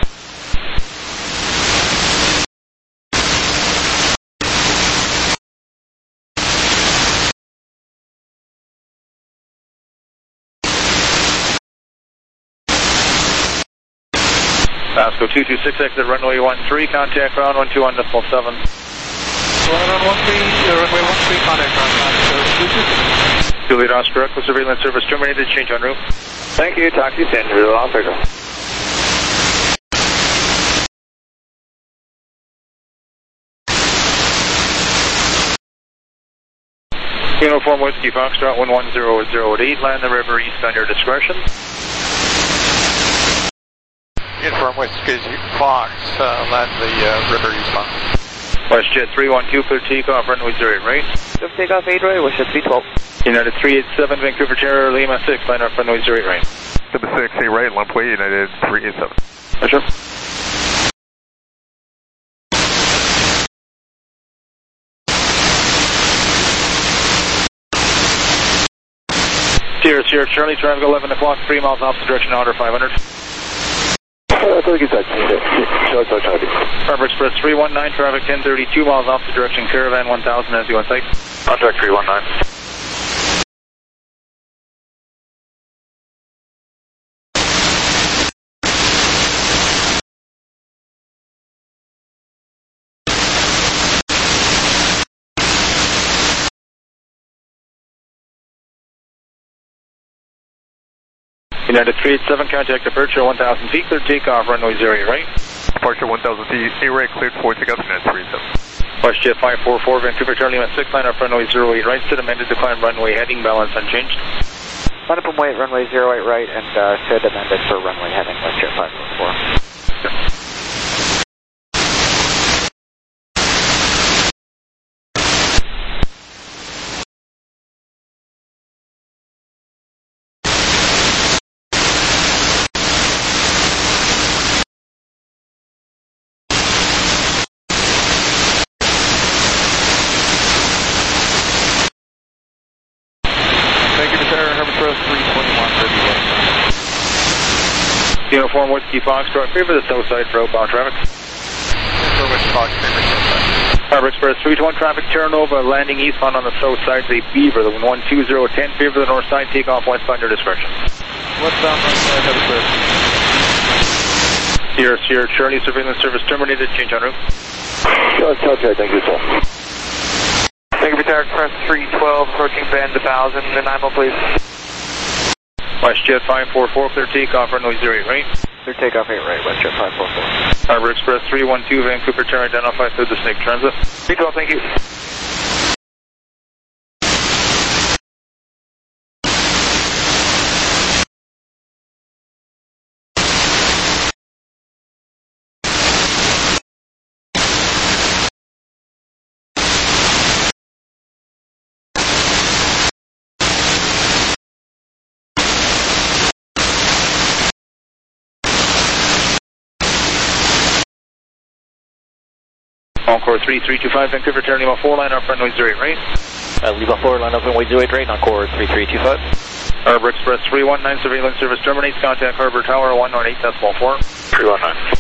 Pasco 226, exit runway 13, contact ground 121.7. Runway 13, contact ground, Pasco 226. Juliet Oscar Echo, surveillance service terminated, change en route. Thank you, taxi 10, Oscar Echo. Uniform Whiskey Foxtrot 11008, land the river east on your discretion. Uniform Whiskey Fox, land the river eastbound. WestJet 312, clear takeoff, runway 08 right. Just takeoff 8 right, WestJet 312. United 387, Vancouver Terror, Lima 6, line up runway 08 right. Lima 6, 8 right, Lumpway, United 387. Roger. Sierra Charlie, traffic 11 o'clock, 3 miles opposite direction, order 500. I think it's that. Charlie. Harbor Express 319, traffic 1032 miles opposite direction, Caravan 1000 as you on site. Contact 319. United 387, contact departure 1000 feet, clear takeoff, runway 08 right. Departure 1000 feet, 8 right, cleared for takeoff, United 387. WestJet 544, Vancouver Charlie Lima 6, line up runway 08 right, set amended to climb runway heading, balance unchanged. Line up and wait, runway 08 right, and set amended for runway heading, WestJet 544. Uniform Whiskey Foxtrot, favor the south side for outbound traffic. Uniform Whiskey Fox, favor the south side. Harbor Express 321, traffic Terra Nova, landing eastbound on the south side, the Beaver, the 12010, favor the north side, takeoff westbound, your discretion. Westbound, Harbor Express. Sierra Charlie, surveillance service terminated, change en route. Contact, thank you, sir. Vancouver Terra Express 312, approaching bend 1000, and IMO please. WestJet 544, clear takeoff, runway 08 right. Clear takeoff 8 right, WestJet 544. Harbor Express 312, Vancouver Terra, identified through the Snake Transit. 312, thank you. Encore 3325, Vancouver Terra Lima 4, line up runway 08 right. Lima 4, line up runway 08 right, Encore 3325. Harbor Express 319, surveillance service terminates, contact Harbor Tower 118.4. 319.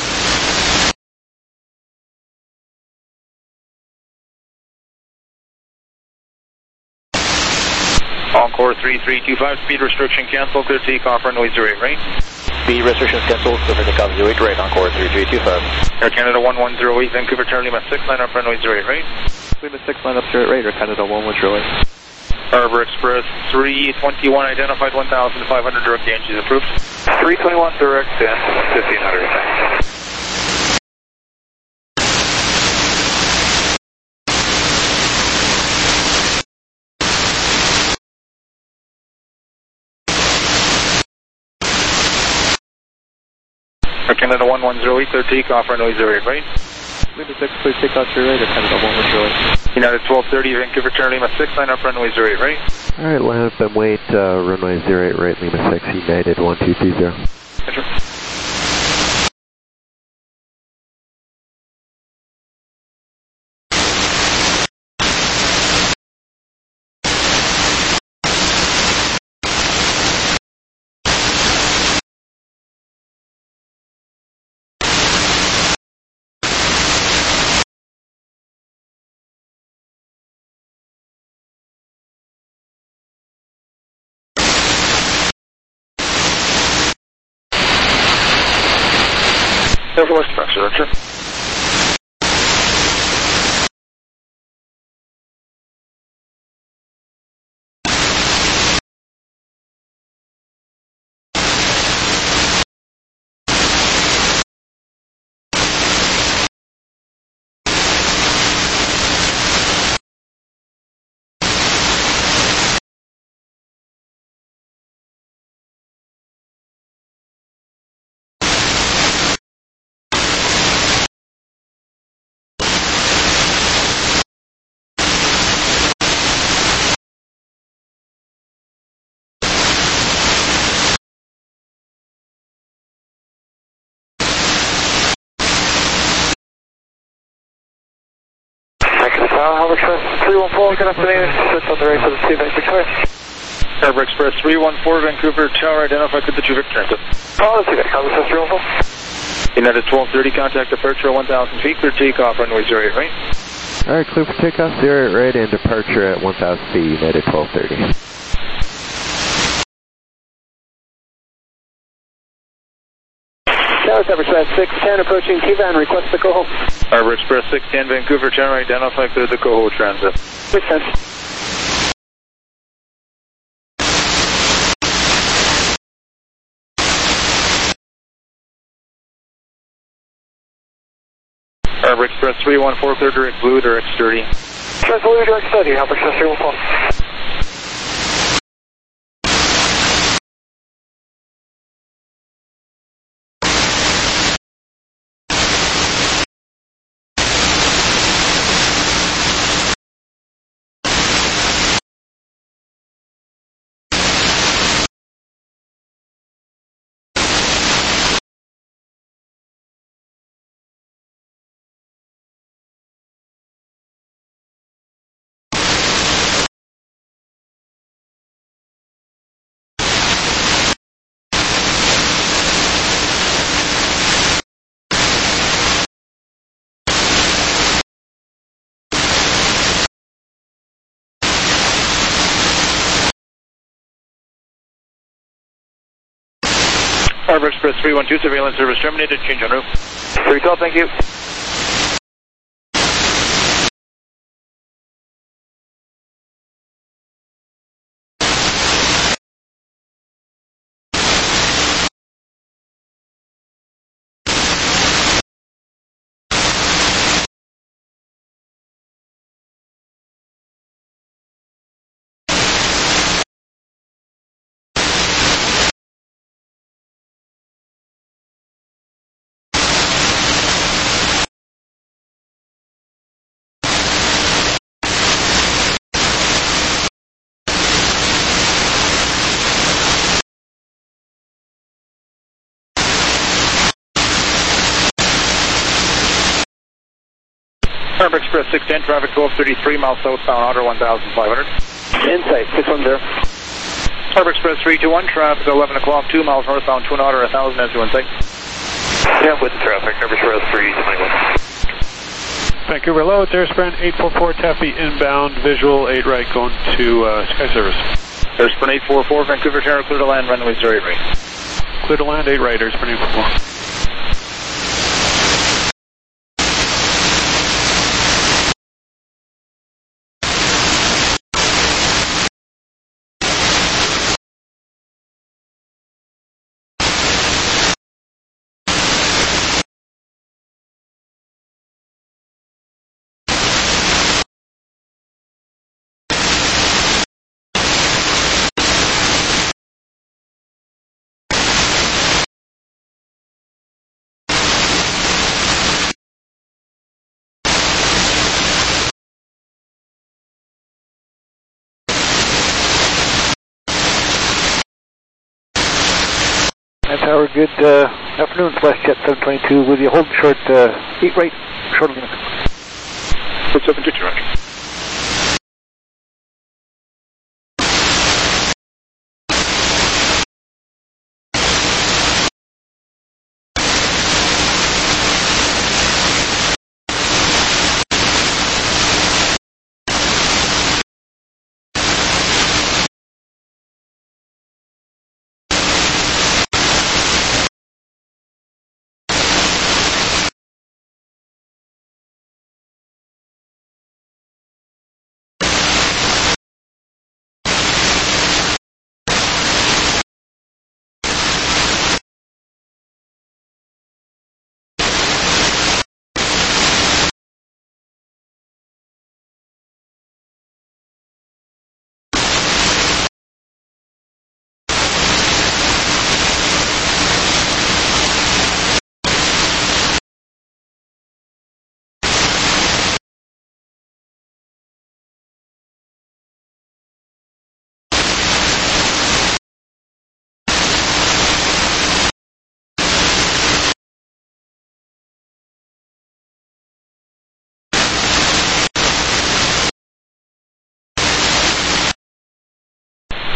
Encore 3325, speed restriction cancel, clear takeoff, runway 08 right. Speed restrictions cancelled, clear takeoff 08 right, Encore 3325. Air Canada 1108, Vancouver Terra Lima 6, line up runway 08 right. Lima 6, line up 08 right, Air Canada 1108. Harbor Express 321, identified 1,500, direct to engines approved. 321, direct to 1,500. Air Canada 1108, clear takeoff, runway 08 right. Lima 6, clear takeoff 08 right, Air Canada 1108. United 1230, Vancouver Terra Lima 6, line up runway 08 right. Alright, line up and wait, runway 08 right, Lima 6, United 1230. Roger. Northwest Express, Roger. Harbor Express 314, good afternoon. Switch on the right for the 2 Victoria. Harbor Express 314, Vancouver Tower, identified with the 2 Victor Transit. Oh, the 2 Victor, Harbor Express 314. United 1230, contact departure 1,000 feet, clear takeoff, runway 08 right. Alright, clear for takeoff, 08 right, and departure at 1,000 feet, United 1230. Tower Express 610, approaching T-Van, request to go home. Harbor Express 610, Vancouver Tower, identified with the Coho Transit. 610. Harbor Express 314, clear direct blue, direct 30. Express blue, direct 30, Harbor Express 314. Harbor Express 312, surveillance service terminated, change en route. 312, thank you. Harbor Express 610, traffic 1233, miles southbound, outer 1,500. Insight, 610. Harbor Express 321, traffic 11 o'clock, 2 miles northbound, 2 and outer, 1,000 as you insight. Yeah, with the traffic, Harbor Express 321. Vancouver low, Airspan 844, Taffy inbound, visual 8 right going to Sky Service. Airspan 844, Vancouver Tower, clear to land, runway 08 right. Clear to land, 8 right, Airspan 844. Tower, good afternoon, WestJet 722 with you. Hold short, 8 right, short of the What's up in Detroit?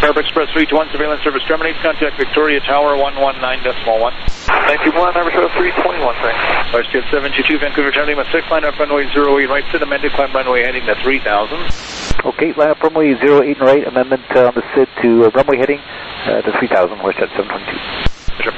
Air Express 321, surveillance service terminates. Contact Victoria Tower 119.1. 91, Air Express 321, thanks. WestJet 722, Vancouver Tower, Lima 6, line up runway 08 right, SID amended, climb runway heading to 3000. Okay, line up runway 08 right, amendment on the SID to runway heading to 3000, WestJet 722. Sure.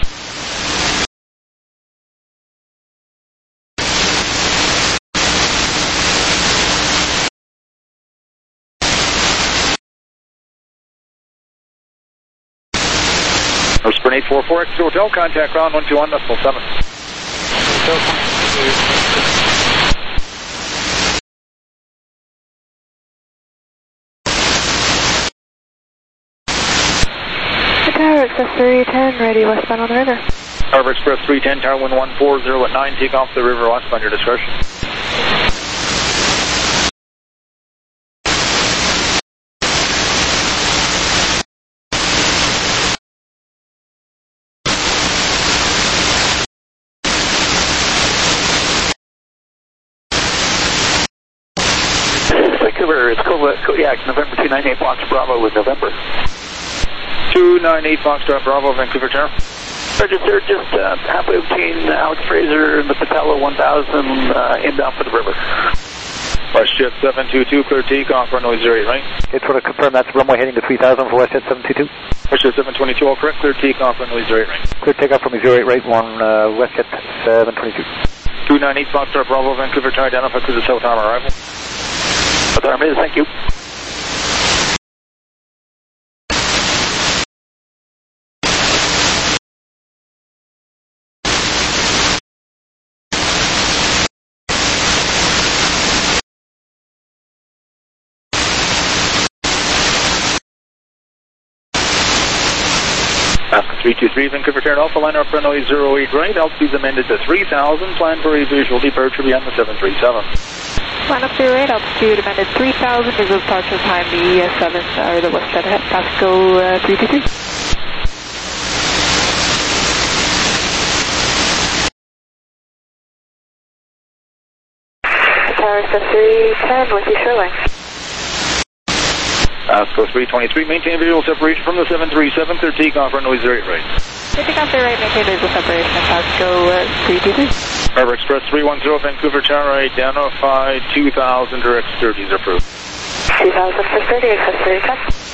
Sprint 844, exit hotel, contact ground 121, decimal 7. Tower Express 310, ready westbound on the river. Tower Express 310, Tower 1140 at 9, take off the river westbound, your discretion. Vancouver, it's Kodiak, November 298, Fox Bravo with November. 298 Foxtrot Bravo, Vancouver Tower. Register, just halfway between Alex Fraser and the Patella 1000, inbound for the river. WestJet 722, clear takeoff, runway 08 right. Just want to confirm that's runway heading to 3000 for WestJet 722. WestJet 722, all correct, clear takeoff, runway 08 right. Clear takeoff from 08 right, WestJet 722. 298 Foxtrot Bravo, Vancouver Tower, identify to the south arm arrival. South arm is, thank you. Alaska 323, Vancouver Tower, Alpha, line up runway 08 right, altitude amended to 3000, plan for a visual departure beyond the 737. Line up 08, altitude amended 3000, visual departure time the 7, or the WestJet ahead, Pasco 323. Tower Express 310, with you showing. Pasco 323, maintain visual separation from the 737, clear takeoff, runway 08 right. Clear takeoff 08 right, maintain visual separation at Pasco 323. Air Express 310, Vancouver Tower, identify 2000, direct 30s approved. 2000 for 30, Express 310.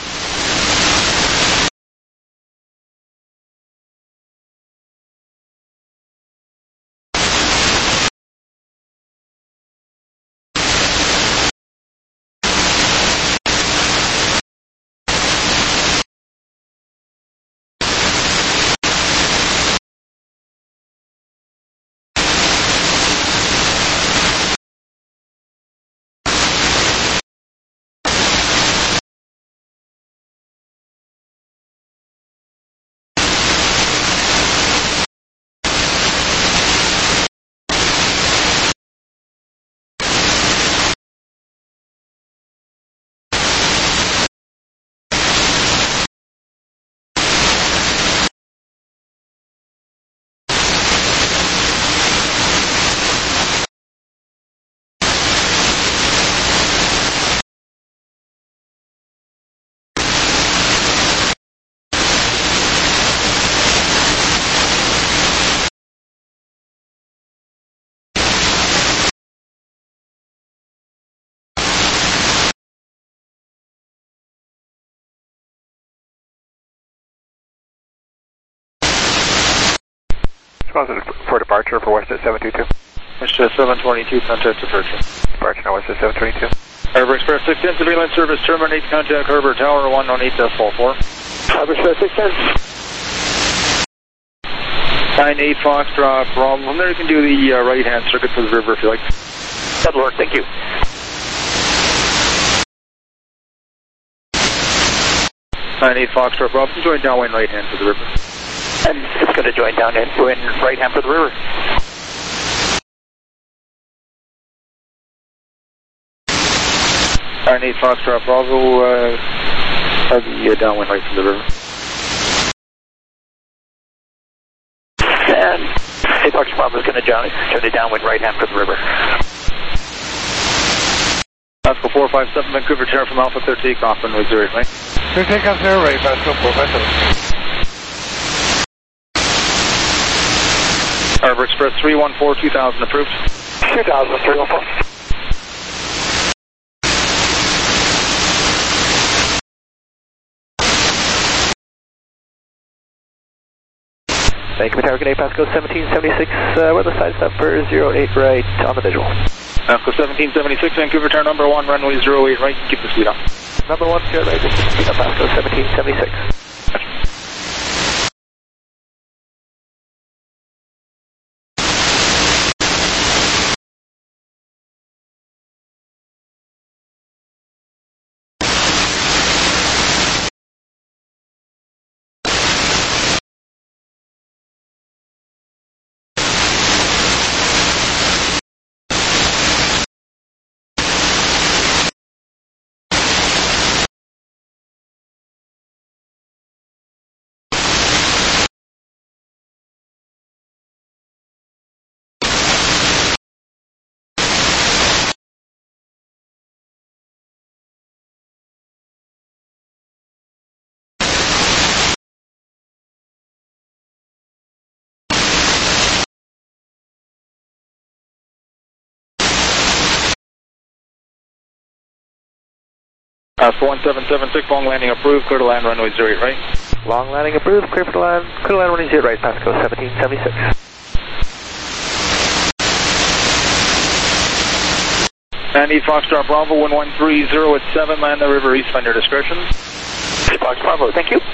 For departure for WestJet 722. WestJet 722, contact departure. Departure now, WestJet 722. Harbor Express 610, surveillance service terminates, contact Harbor Tower 118.4. Harbor Express 610. 98 Foxtrot Bravo. From there you can do the right-hand circuit for the river if you like. That'll work, thank you. Foxtrot Bravo, join downwind right-hand for the river. And it's going to join down in right hand for the river. Foxtrot Bravo, are the downwind right from the river. And Foxtrot Bravo is going to turn it downwind right hand for the river. Pascal 457, Vancouver Tower from Alpha 30, takeoff runway 08 right. Clear takeoff 0 right, Pasco 457. Harbor Express 314, 2000 approved. 2000, 314. Thank you, Tower Good day, Pasco 1776, weather side step for 08 right on the visual. Pasco 1776, Vancouver Tower number 1, runway 08 right, keep the speed up. Number 1, good right, keep the speed up, Pasco 1776. Pasco 1776, long landing approved, clear to land, runway 08 right. Long landing approved, clear to land, runway 08 right, Pasco 1776. Sandy Foxtrot Bravo 1130 at 7, land the river east, find your discretion. Fox Bravo, thank you.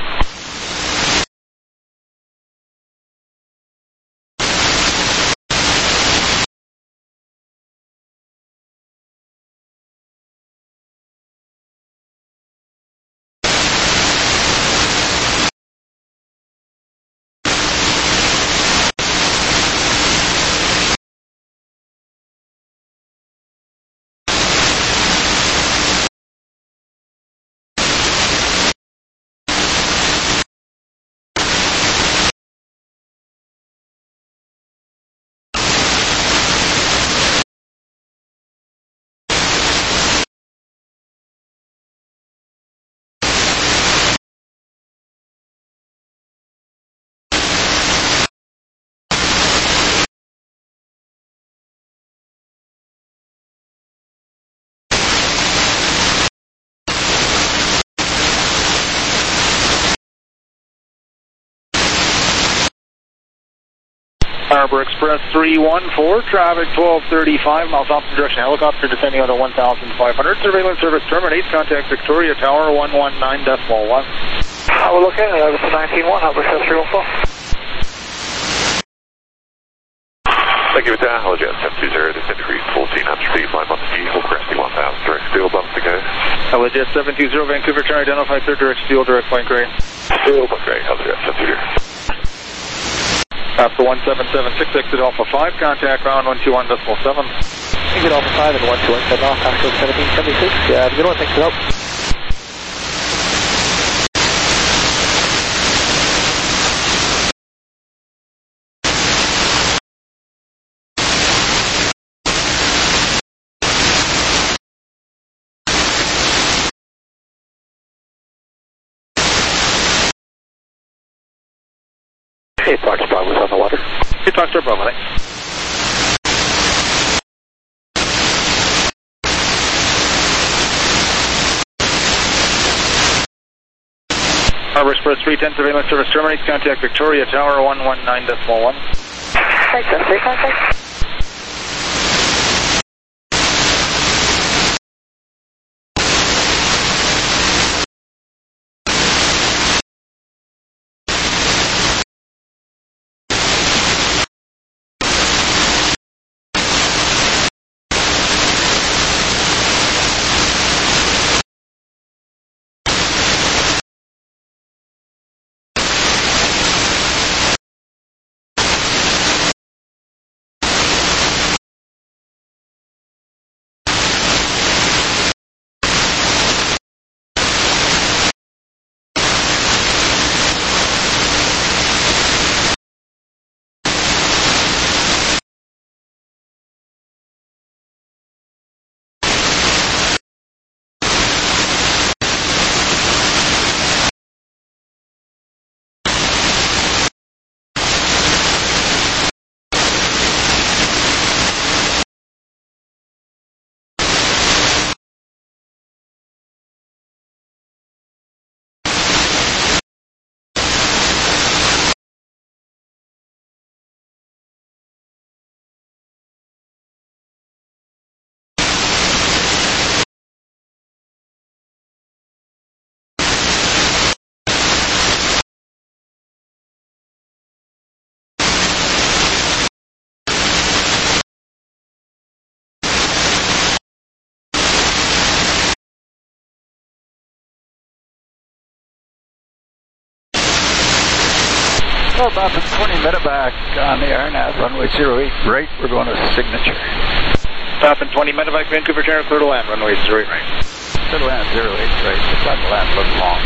Harbor Express 314, traffic 1235, miles opposite direction, helicopter descending on 1,500. Surveillance service terminates, contact Victoria Tower 119.1. We're looking at it, 19-1, Harbor Express 314. Thank you, Tower, Holojet 720, descend degree 14, altitude 5 months G, hold crest 1000, direct steel, bump to go. Holojet 720, Vancouver Tower, identify third direct steel, direct point gray. Steel, point gray, Holojet 720. Pasco 1776, exit Alpha 5, contact ground 121.7. Exit Alpha 5 and 121, off, Pasco 1776, good one, thanks for the help. Hey, Fox Bravo's on the water. Hey, Foxtrot Bravo, thanks. Harbor Express 310, surveillance service terminates, contact Victoria Tower 119.1. Thanks, that's contact. Bob, 20 medevac on the RNAV, runway 08 right, we're going to signature. Stop in 20 medevac, Vancouver Tower, clear to land, runway 08 right. Clear to land 08 right, it's not to land a little long.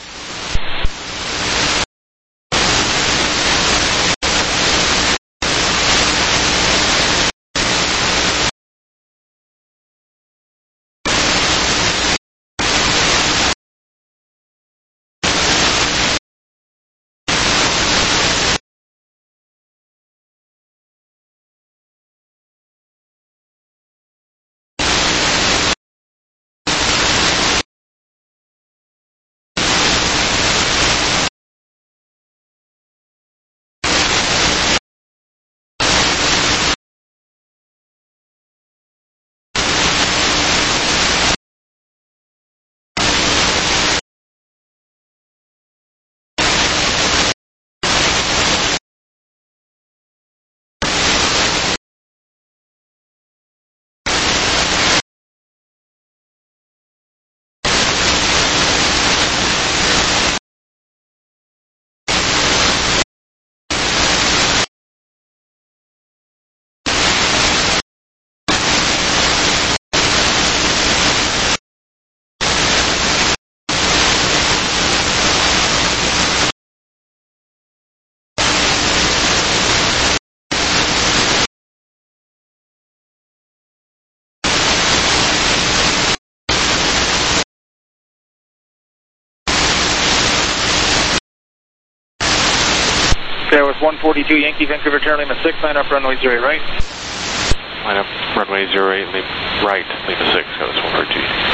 Okay, with 142 Yankee, Vancouver Tower, Lima 6, line up runway 08 right. Line up runway 08, right, Lima 6, that was 142.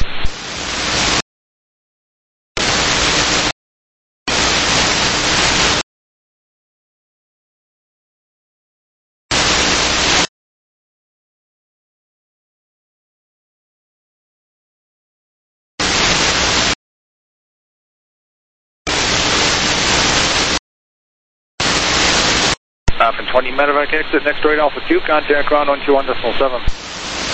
Stop in 20 medevac, exit next right Alpha 2, contact ground 121.7.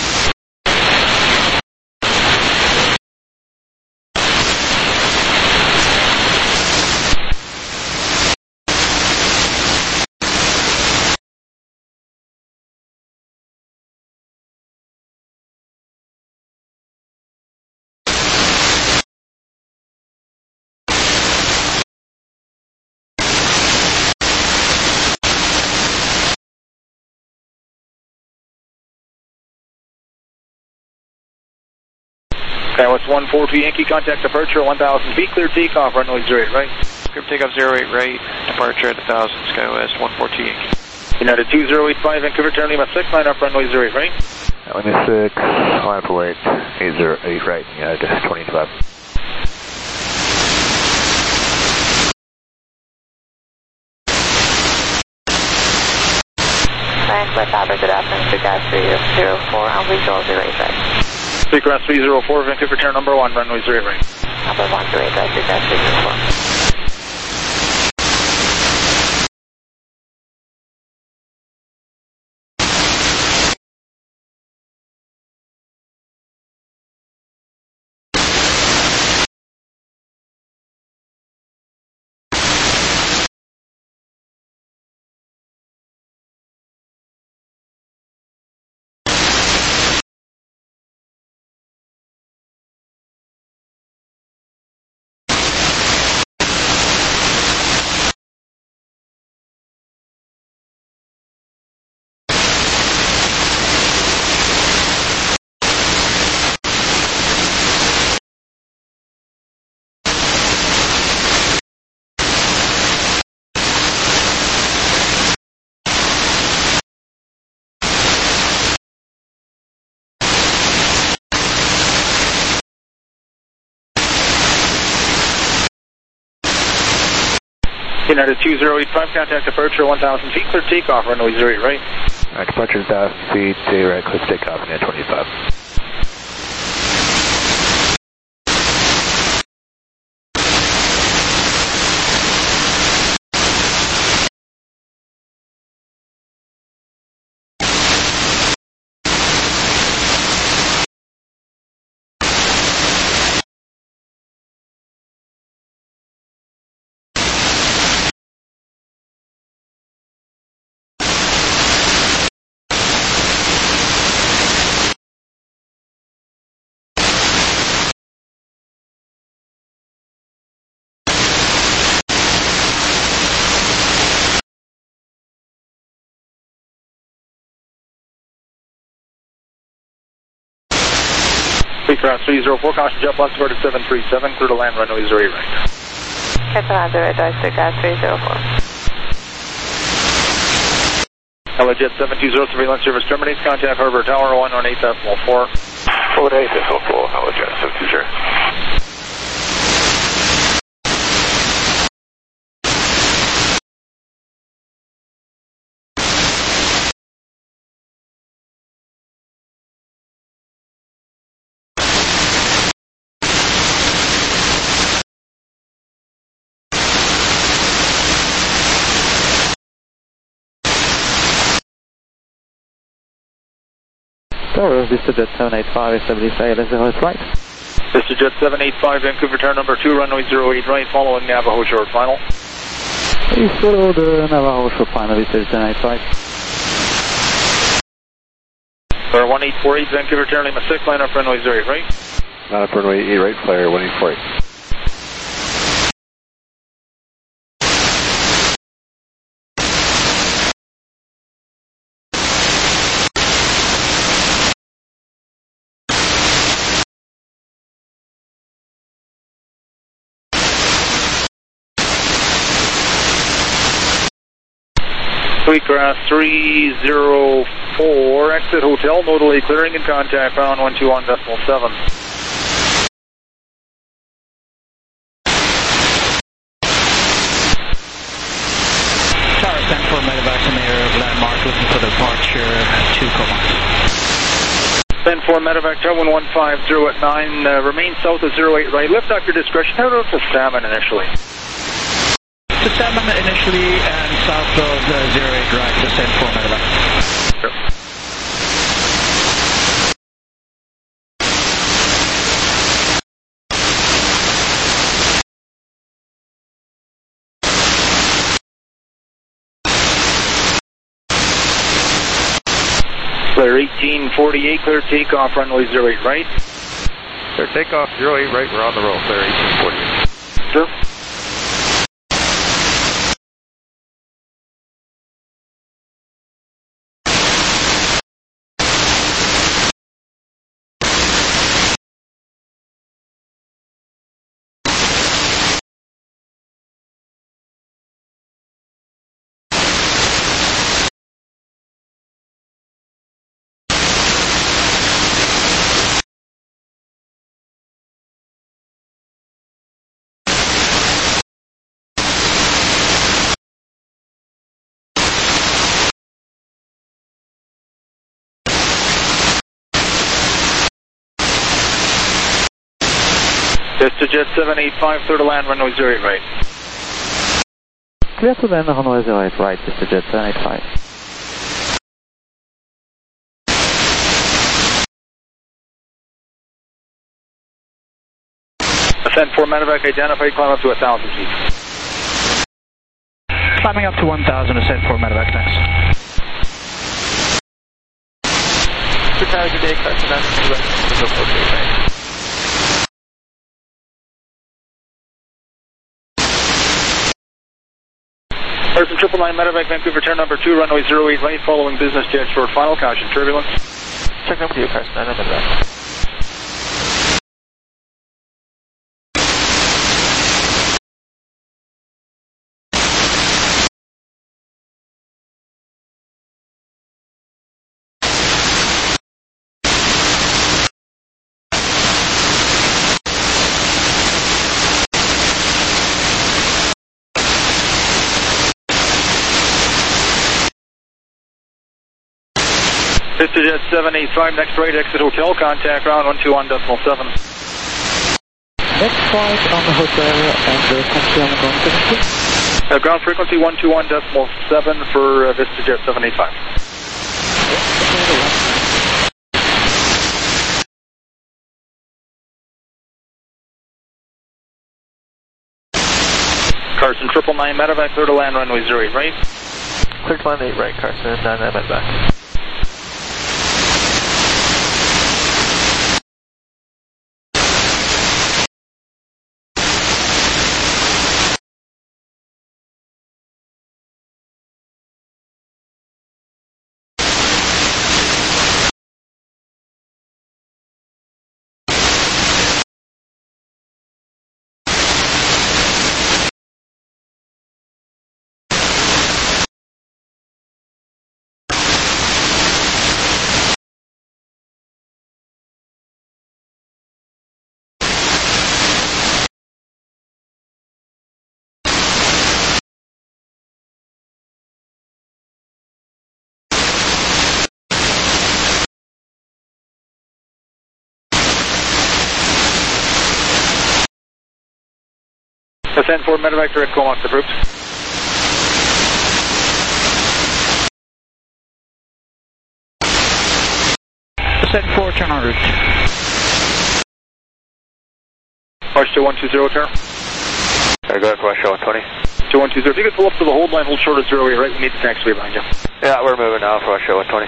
Okay, what's 142 Yankee, contact departure 1,000 feet, clear takeoff, runway 08 right. Clear takeoff 08 right, departure at 1,000, SkyWest 142 Yankee. United 2085, Vancouver Tower, Lima 6, line up runway 08 right. Lima 6, line up await, 808 right, United 25. Transport Tower, good afternoon, Seagrass 304 on visual 08 right. Seagrass 304, Vancouver Tower, number 1, runway 08 right. Number 1, 08 right, Seagrass 304. United 2085, contact departure 1,000 feet, clear takeoff, runway 08 right. Departure 1,000 feet, right, clear takeoff, United 25. Cross 304, caution jet blast departed 737, clear to land runway 08 right. Capital 0, Dodge Gas 304. Jet 720, surveillance service terminates, contact Harbor Tower 118.4. 118.4, Jet 720. Tower, VistaJet 785, establish ILS 08 right. VistaJet 785, Vancouver Tower number 2, runway 08 right, following Navajo short final. Please follow the Navajo short final, VistaJet 785. Flyer 1848, Vancouver Tower Lima 6, line up runway 08 right. Line up runway 8 right, flyer 1848. Cross 304, exit hotel, no delay clearing and contact ground 121.7. Tower 10 for medevac to Mayor landmark looking for departure at 2 miles. 10 for medevac tower 1150 at 9, remain south of 08 right, lift off your discretion, head over to Salmon initially. To Salmon initially and south of 08 right to 10 for medevac. Sure. Clear 1848, clear takeoff runway 08 right. Clear takeoff 08 right, we're on the roll, clear 1848. Sure. VistaJet 785, clear to land runway 08 right. Clear to land runway 08 right, VistaJet 785. Ascent for medevac identified, climb up to 1,000 feet. Climbing up to 1,000, ascent for medevac, thanks. Tower, good day, Carson, right. Carson 999 medevac Vancouver Tower number 2, runway 08 right, following business jet short final, caution turbulence. Check number 2, Carson 9 medevac. VistaJet 785, next right, exit hotel, contact ground 121.7. Next flight on the hotel and the country on the ground frequency? Ground frequency 121.7 for VistaJet 785. Carson 999 medevac, clear to land runway 08 right. Clear to land 8 right, Carson 999 medevac. 10-4 medevac direct Comox approved. Descent 4, turn en route. Watch 2120, turn. Go ahead, Watch 120. 2120, if you could pull up to the hold line, hold short of 08 right, we need the taxiway behind you. Yeah, we're moving now for Watch 120.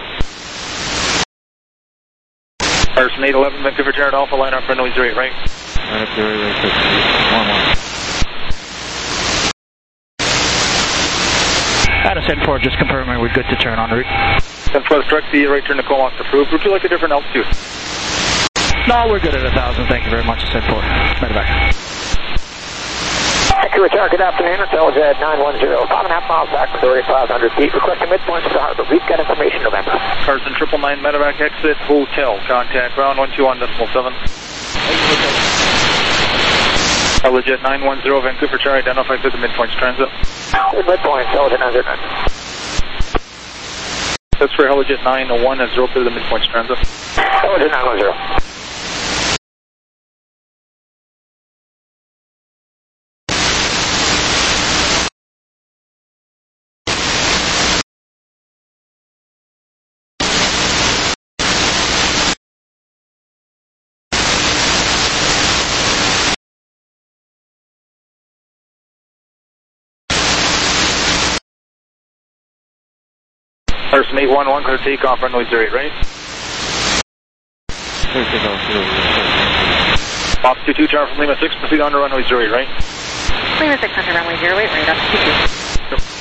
Carson 811, Vancouver Terran Alpha, line up runway 08 right. Line up 08 right, 11. Descent 4, just confirming we're good to turn en route. 10-4, direct the right turn to Comox approved. Would you like a different altitude? No, we're good at 1,000. Thank you very much, Descent 4. Medevac. Vancouver Tower, good afternoon. Intelligent at 910, 5.5 miles back to 3,500 feet. Requesting midpoint to the harbor. We've got information, November. Carson 999 medevac exit hotel. Contact ground 121.7. Intelligent 910 Vancouver Tower, identified to the midpoint transit. Midpoint, Intelligent 909. That's for Intelligent 901 and 0 to the midpoint transit. Intelligent 910. Carson 811, clear takeoff, runway 08 right. Clear takeoff, 08 right. Ops 22, tower from Lima 6, proceed on to runway 08 right. Lima 6 on runway 08 right, up to 22.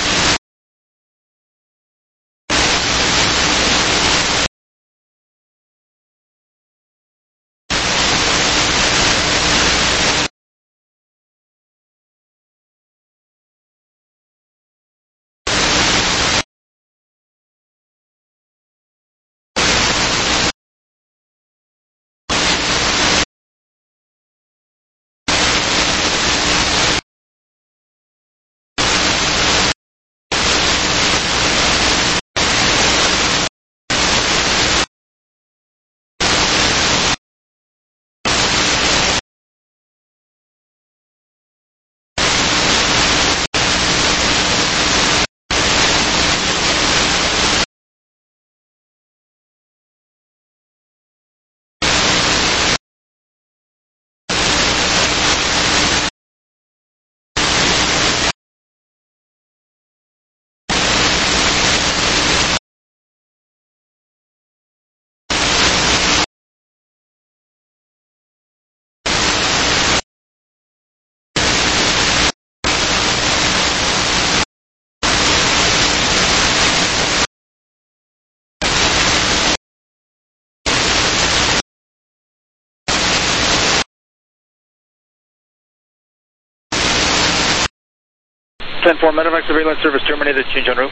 Ten-4 medevac surveillance service terminated. Change en route.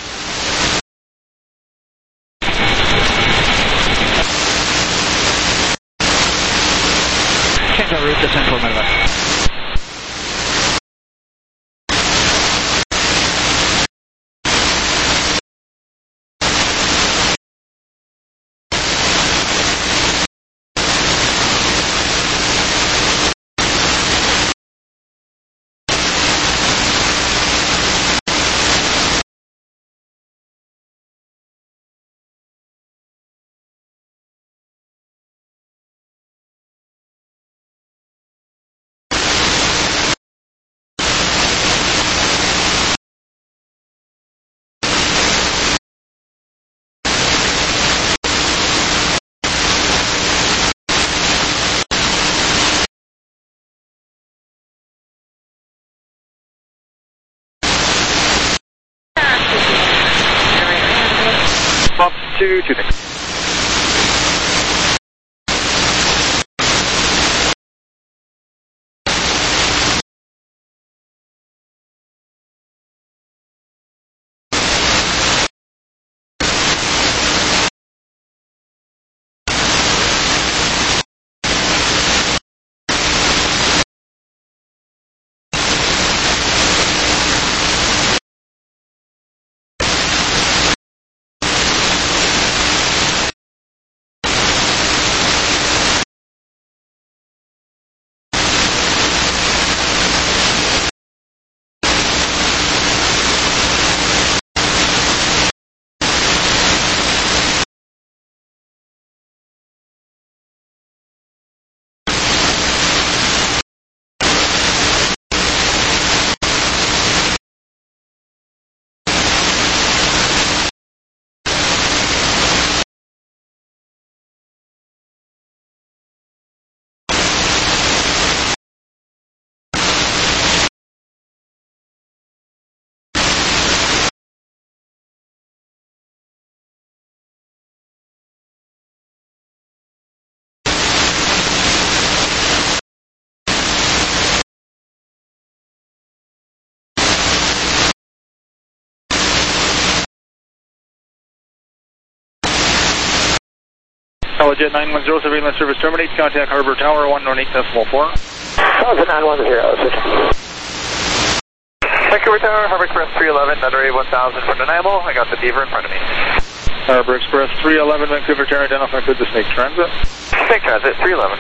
Change en route to 10-4 medevac. Ops 226. Helijet 910, surveillance service terminate. Contact Harbor Tower 118.4. Helijet 910, switch. Vancouver Tower, Harbor Express 311, Nutter 1000 for Nanaimo. I got the Beaver in front of me. Harbor Express 311, Vancouver Tower, identified with the Snake Transit. Snake Transit 311.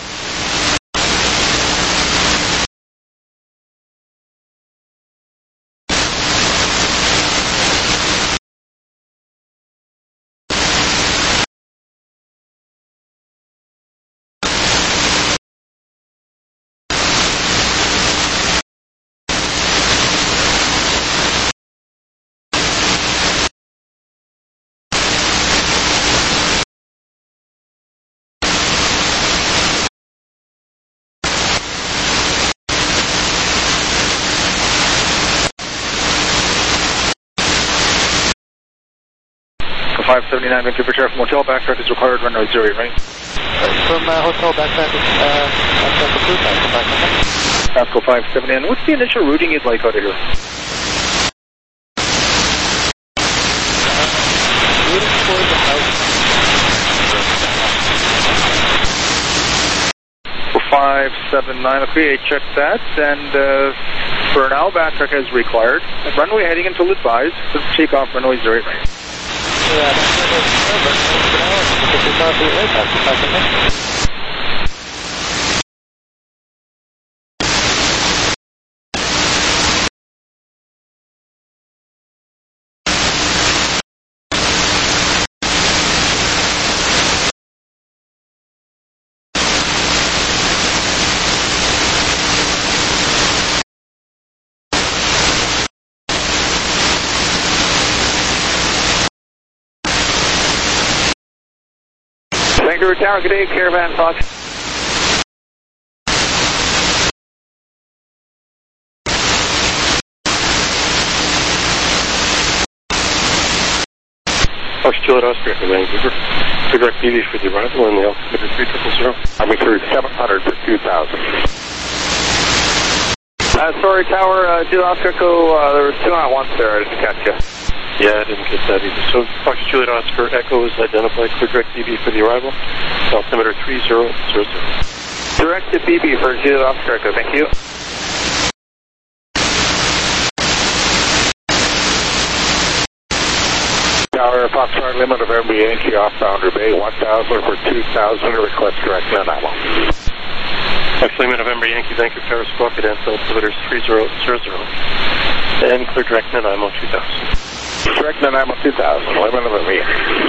For 579 Vancouver Tower from hotel, backtrack is required, runway 08 right. From hotel, backtrack is Pascal 579, what's the initial routing you'd like out of here? Routing toward the house. For 579, okay, check that, and for now, backtrack as required. Runway heading until advised, take off runway 08 right. Vancouver Tower, good day, Caravan Fox. Fox Juliet Oscar for Vancouver. Direct TV for the arrival and the altimeter 3000. Coming through 700 for 2000. Sorry, Tower, Juliet Oscar, there was 2 on 1 there, I didn't catch you. Yeah, I didn't get that either. So Fox Juliet Oscar Echo is identified for direct DB for the arrival. Altimeter 3000. Direct to BB for Juliet Oscar Echo, thank you. Tower, Foxtrot limit of November Yankee off Boundary Bay, 1000 for 2000, request direct Nanaimo. Actually, November Yankee, Vancouver Tower, Squawk at altimeter 3000. And clear direct Nanaimo 2000. Direct Nanaimo 2000, limit of Yankee.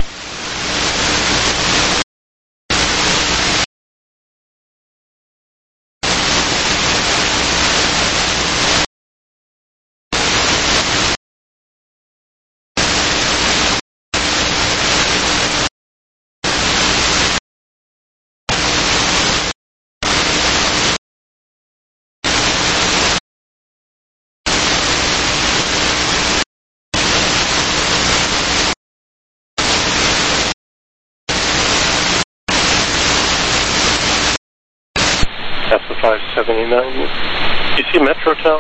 Pascal 579. You see Metro Town?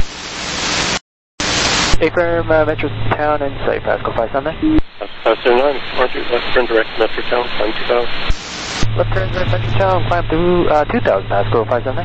Affirm, Metro Town and site, Pascal 579. Pascal 579, left turn direct Metro Town, climb 2000. Left turn direct Metro Town, climb through 2000, Pascal 579.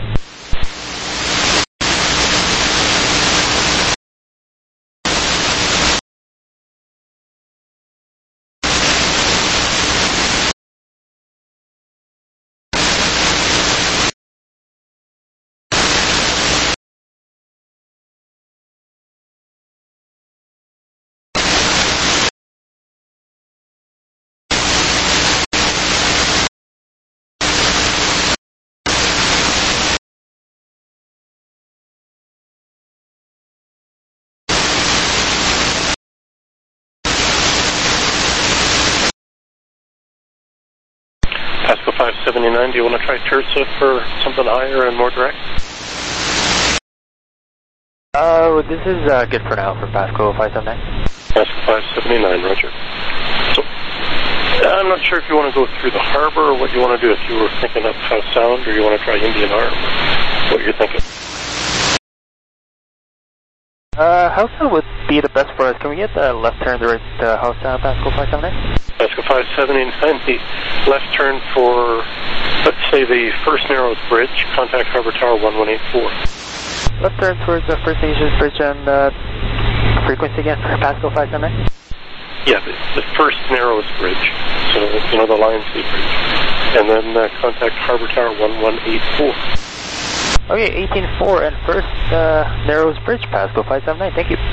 Pascal 579, do you want to try Tersa for something higher and more direct? This is good for now for Pascal 579. Pascal 579, roger. So, I'm not sure if you want to go through the harbor or what you want to do, if you were thinking of Howe Sound or you want to try Indian Harbor. What you're thinking? House Sound would be the best for us. Can we get the left turn direct House Sound, Pascal 579? Pascal 579, left turn for, let's say, the First Narrows Bridge, contact Harbor Tower 1184. Left turn towards the First Nations Bridge and frequency again, Pasco 579. Yeah, the First Narrows Bridge, so, you know, the Lionsgate Bridge. And then contact Harbor Tower 1184. Okay, 18-4 and First Narrows Bridge, Pasco 579, thank you.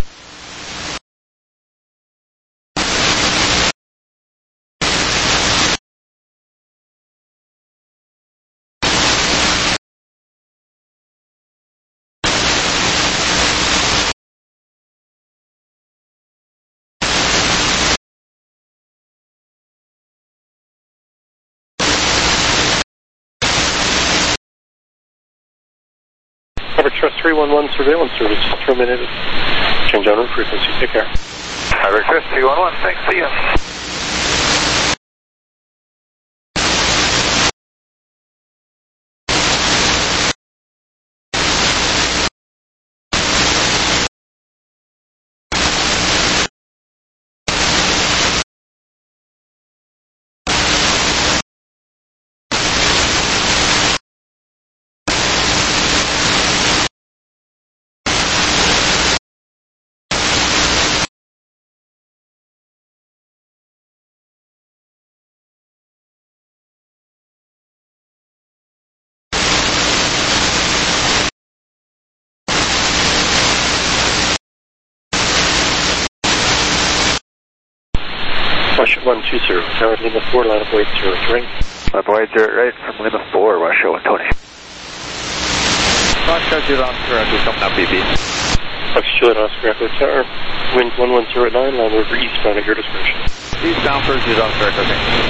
Harbor Trust 311 surveillance service terminated. Change on frequency. Take care. Harbor Trust 311, thanks. See you. Russia 120, Tower Lima 4, line up weight 03. Line up weight 0 right from Lima 4, Russia 120. Oscar Juliet Oscar Echo coming up BB. Fox Juliet Oscar Echo Tower, wind 1109, line over eastbound at your discretion. Eastbound for Juliet Oscar Echo,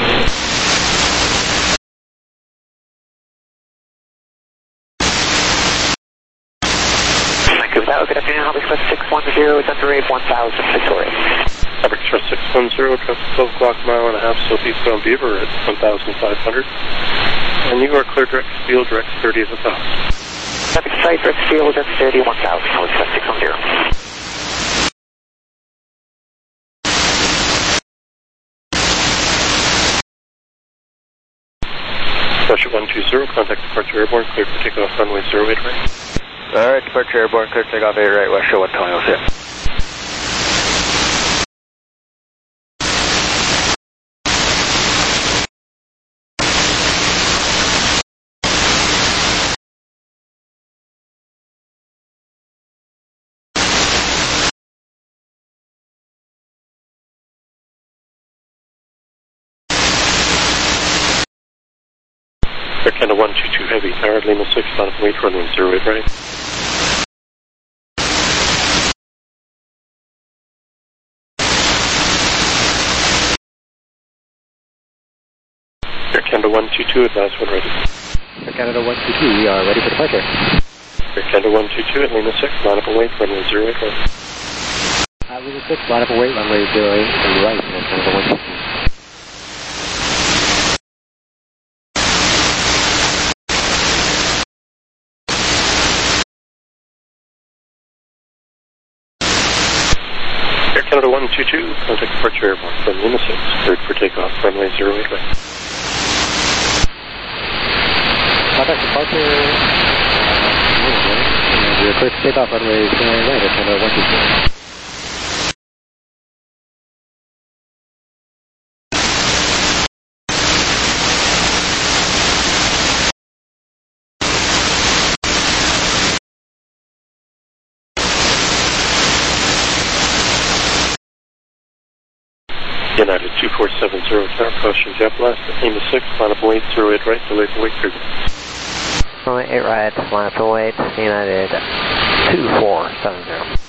Good afternoon, Harbor Express 610, it's under 1000, Victoria. Harbor Express 610, traffic 12 o'clock, mile and a half southeastbound Beaver at 1500. And you are clear direct field, direct 30 at 1000. Traffic site, direct field, that's 30, 1000, Harbor Express 610. Russia 120, contact departure airborne, clear for takeoff runway 08 right. Alright, departure airborne, clear takeoff 8 right, Russia 120, we'll see you. Air Canada 122 Heavy, Tower Lima 6, line up weight, runway 08 right. Air Canada 122, advance when ready. Air Canada 122, we are ready for departure. Air Canada 122 at Lima 6, line up weight, runway 08 right. Lima 6, line up weight, runway 08 right, Air Canada 122. Canada 122, contact departure airborne from Lima 6, cleared for takeoff, runway 08 right. Contact departure, we are cleared for takeoff, runway 08 right, Air Canada 122. United 2470, tower caution, jet blast at Lima 6, line up weight 08 right, delayed for weight trigger. Runway 8 right, line up weight, United 2470.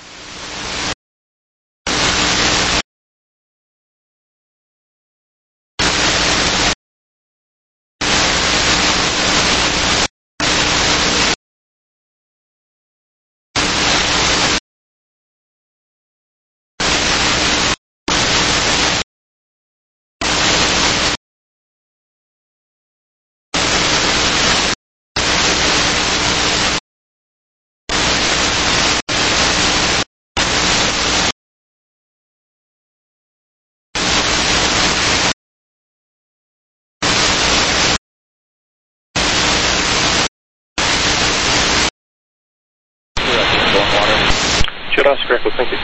Good Oscar Echo, thank you.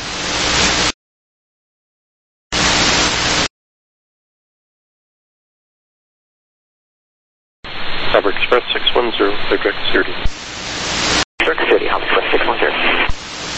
Tower Express 610, clear direct to City. Direct to City, Tower Express 610.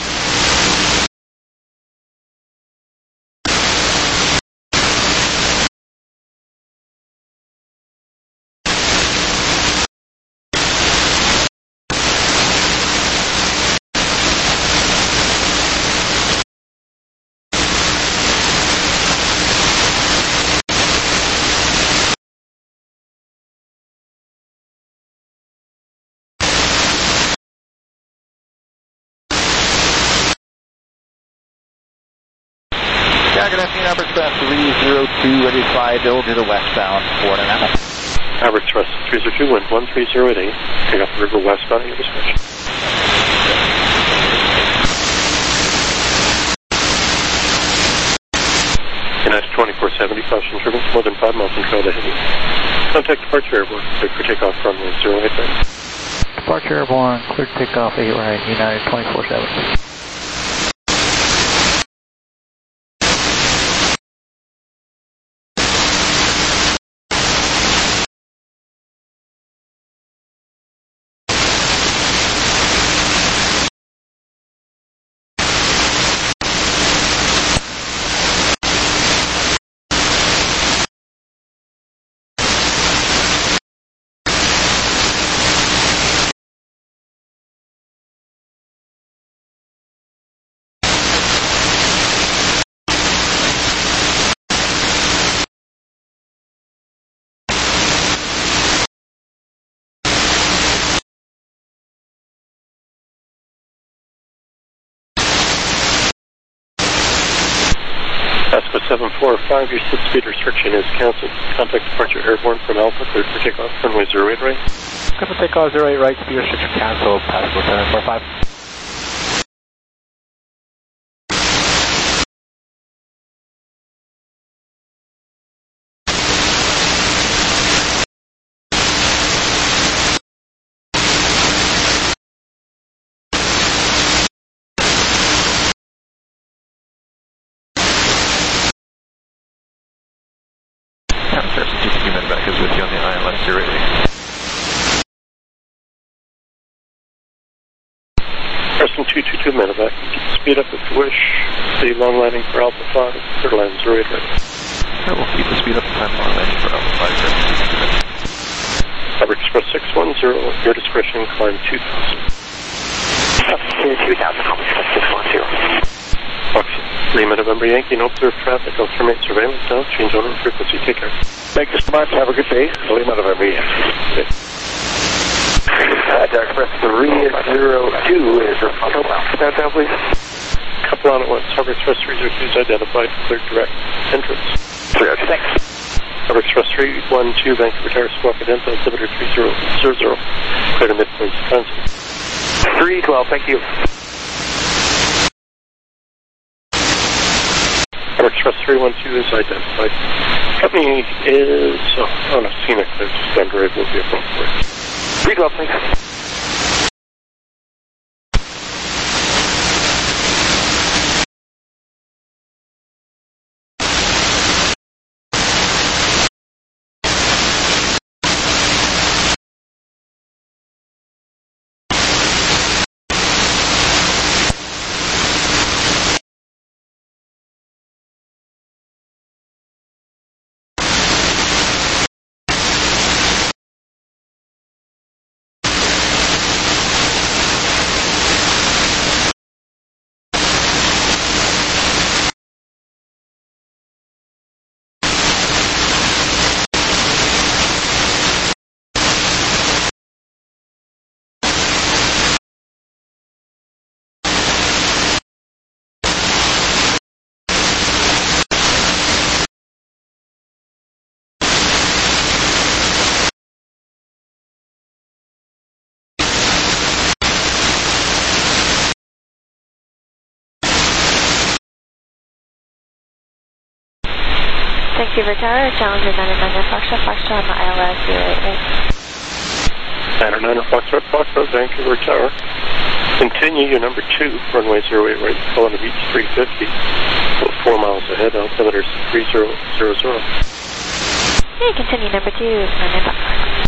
Good afternoon, Albert Express 302, ready to fly, Bill to the westbound, 4.5. Albert Express 302, wind 130 at 8. Take off the river westbound at your discretion. United 2470, caution turbines more than 5 miles and trail to heavy. Contact departure airborne, clear for takeoff runway 08 right. Departure airborne, clear takeoff 8 right, United 2470. Pasco 745, your 6-speed restriction is cancelled. Contact departure airborne from Alpha, cleared for takeoff, runway 08 right. Good for takeoff 08 right, speed restriction cancelled, Pasco 745. GTQ Medevac is with you on the ILS 08. Preston 222 Medevac, speed up if you wish. The long landing for Alpha 5, clear to land 08 right. I will keep the speed up and time long landing for Alpha 5. Albert Express 610, your discretion, climb 2000. Up to 2000, Albert Express 610. Fox, Lima November Yankee, no observed traffic, alternate surveillance now, change owner frequency, take care. Thank you so much, have a good day. Lima November Yankee. Tower Express 302 is southbound. Stand down, please. Couple on at once, Harbor Express 302 is identified, clear direct entrance. 302, thanks. Harbor Express 312, Vancouver Tower, Squawk Identify, altimeter 3000, clear to midpoint, transit. 312, thank you. Harbor Express 312 is identified. Company is on a scenic, there's Denver, will be appropriate. 312, thanks. Thank you for Tower, Challenger 999 Foxtrot, Foxtrot on the ILS 088. 999 Foxtrot, Vancouver Tower. Continue your number 2, runway 08 right, calling to beach 350. About 4 miles ahead, altimeter 3000. Okay, continue number 2, runway Foxtrot.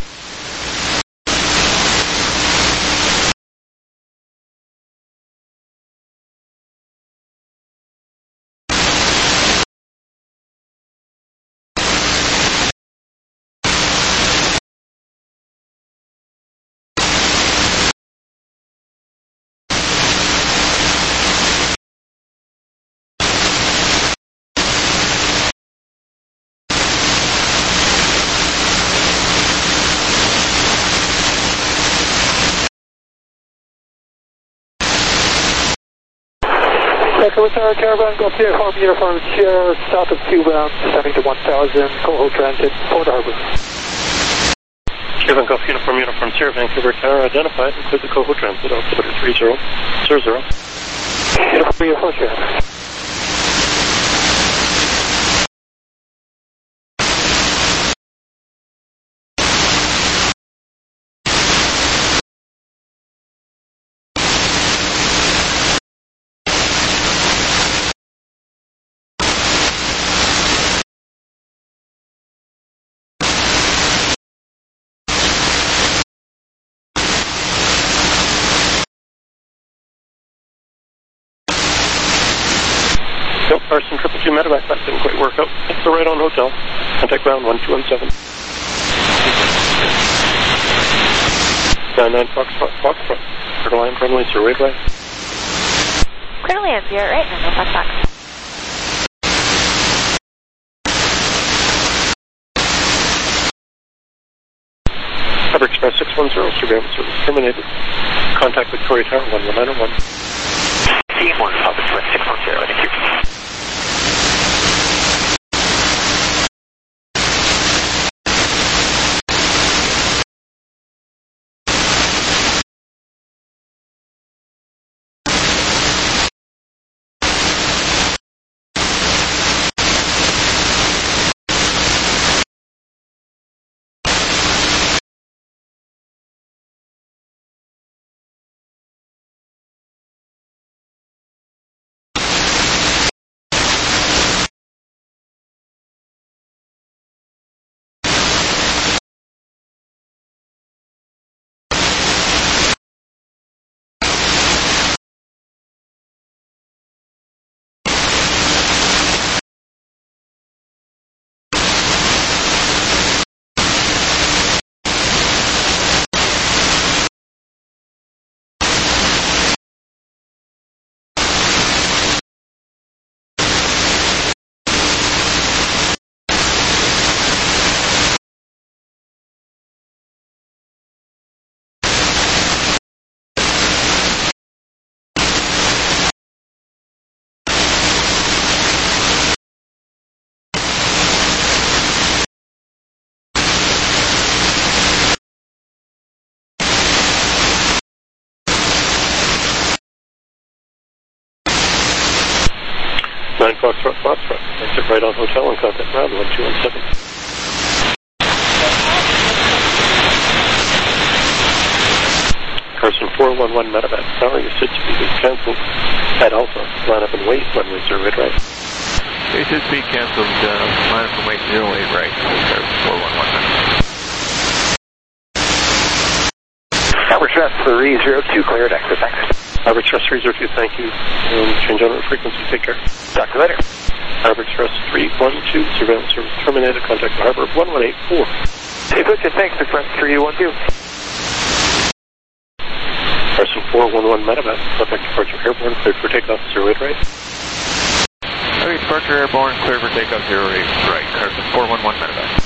Echo Tower Caravan, Golf Uniform Sierra, south of Q bound, descending to 1000, Coho Transit, Port Harbor. Caravan Golf Uniform Sierra, Vancouver Tower identified, include the Coho Transit, altimeter 3000. Uniform Sierra. Nope, Carson, 222 medevac, that didn't quite work out. It's the right on hotel. Contact ground 1217. 99 Foxtrot. Coeur d'Alene, runway 08 right. Coeur d'Alene, 08 right, runway Foxtrot. Harbour Express 610, surveillance service terminated. Contact Victoria Tower 11901. C1, Harbour Express 610, thank you. Foxtrot. Exit right on hotel and contact ground 1217. Carson 411 medevac tower, your SID speed is cancelled at Alpha. Line up and wait, runway 08 right. Your SID speed cancelled, line up and wait 08 right. 411 medevac. Harbour Express 302, cleared exit, thanks. Harbour Express 302, thank you. Change on frequency, take care. Talk to you later. Harbour Express 312, surveillance service terminated, contact Harbour 1184. Hey, Butcher, thanks, Express 312. Carson 411 medevac, contact departure airborne, cleared for takeoff 08 right. Okay, departure airborne, cleared for takeoff 08 right. Carson 411 medevac.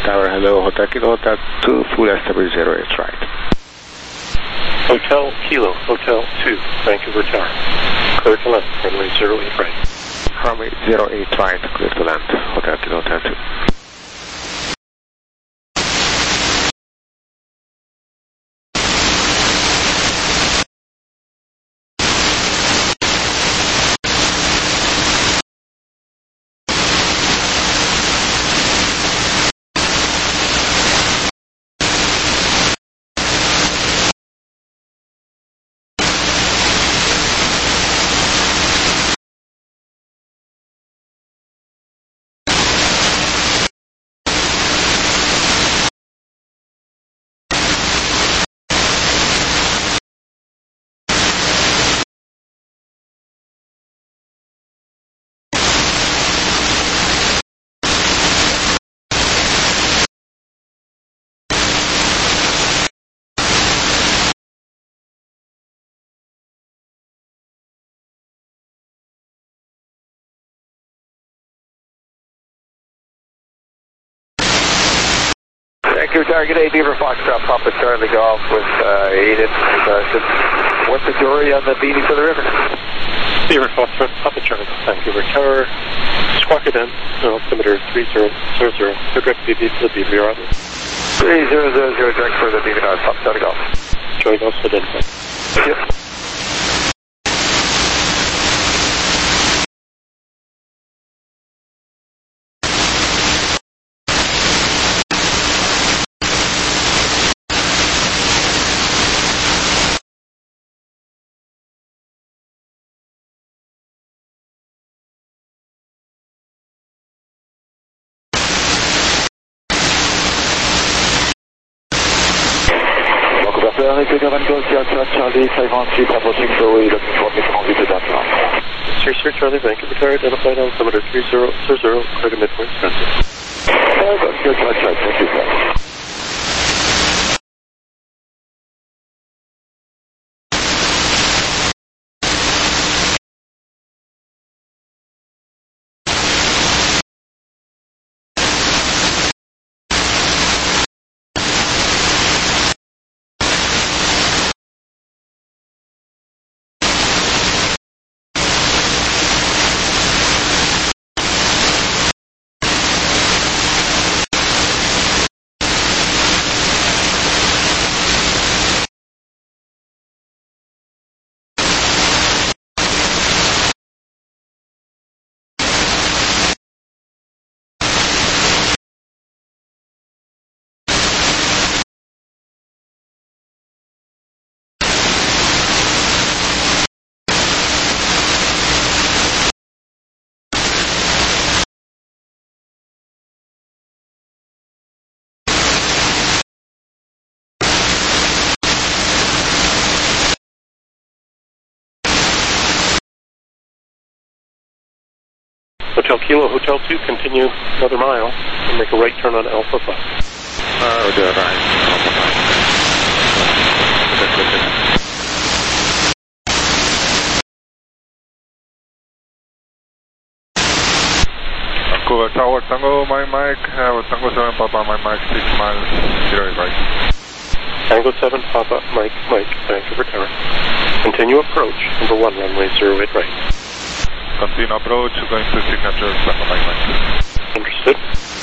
Tower, hello, Hotel Kilo, Hotel 2, full SW 08 right. Hotel Kilo, Hotel 2, Vancouver Tower. Clear to land, runway 08 right. Runway 08 right, clear to land, Hotel Kilo, Hotel 2. Vancouver Tower, good day, Beaver Foxtrot, Papa Charlie Golf with Aiden. What's the story on the beating for the river? Beaver Foxtrot, Papa Charlie, Vancouver Tower, squawk it in, altimeter 3000, direct BB to the Beaver Island. 3000, direct for the Beaver Island, Papa Charlie Golf. Charlie Golf, sit in. Yep. Charlie 513, approaching Zoe, looking for mid-transit to downtown. Sir, Charlie, Vancouver Tower, identified altimeter 3000, clear to midpoint center. Good, Charlie, thank you, sir. Hotel Kilo, Hotel 2, continue another mile and make a right turn on Alpha 5. Roger, right, Alpha 5. Vancouver Tower, Tango, my mic, Tango 7, Papa, my mic, 6 miles, 08 right. Tango 7, Papa, Mike, Vancouver Tower. Continue approach, number 1, runway 08 right. Continue approach, going to signature, Tango, my mic. Understood.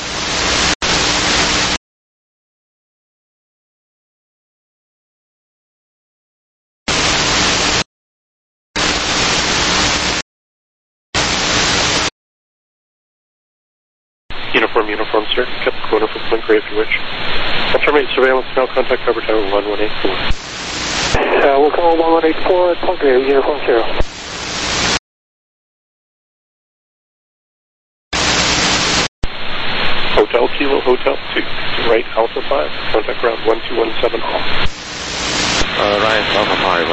Uniform, sir. Kept the corner for Point Grave to which. I'll terminate surveillance now. Contact Cover Tower 1184. We'll call 1184 at Point Grave, Uniform 0. Hotel Kilo, Hotel 2. Right, Alpha 5. Contact ground 1217 off. Right, Alpha 5,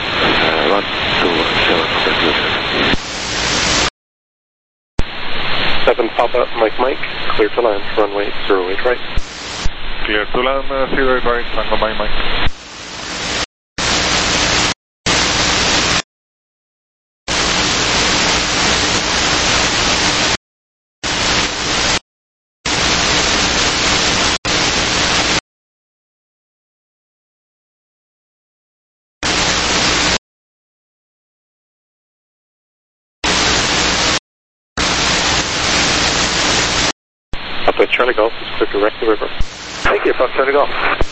1217. 7 Papa, Mike, clear to land, runway 08 right. Clear to land, 08 right, Tango, Mike. Charlie Golf is clear to wreck the river. Thank you, Fox Charlie Golf.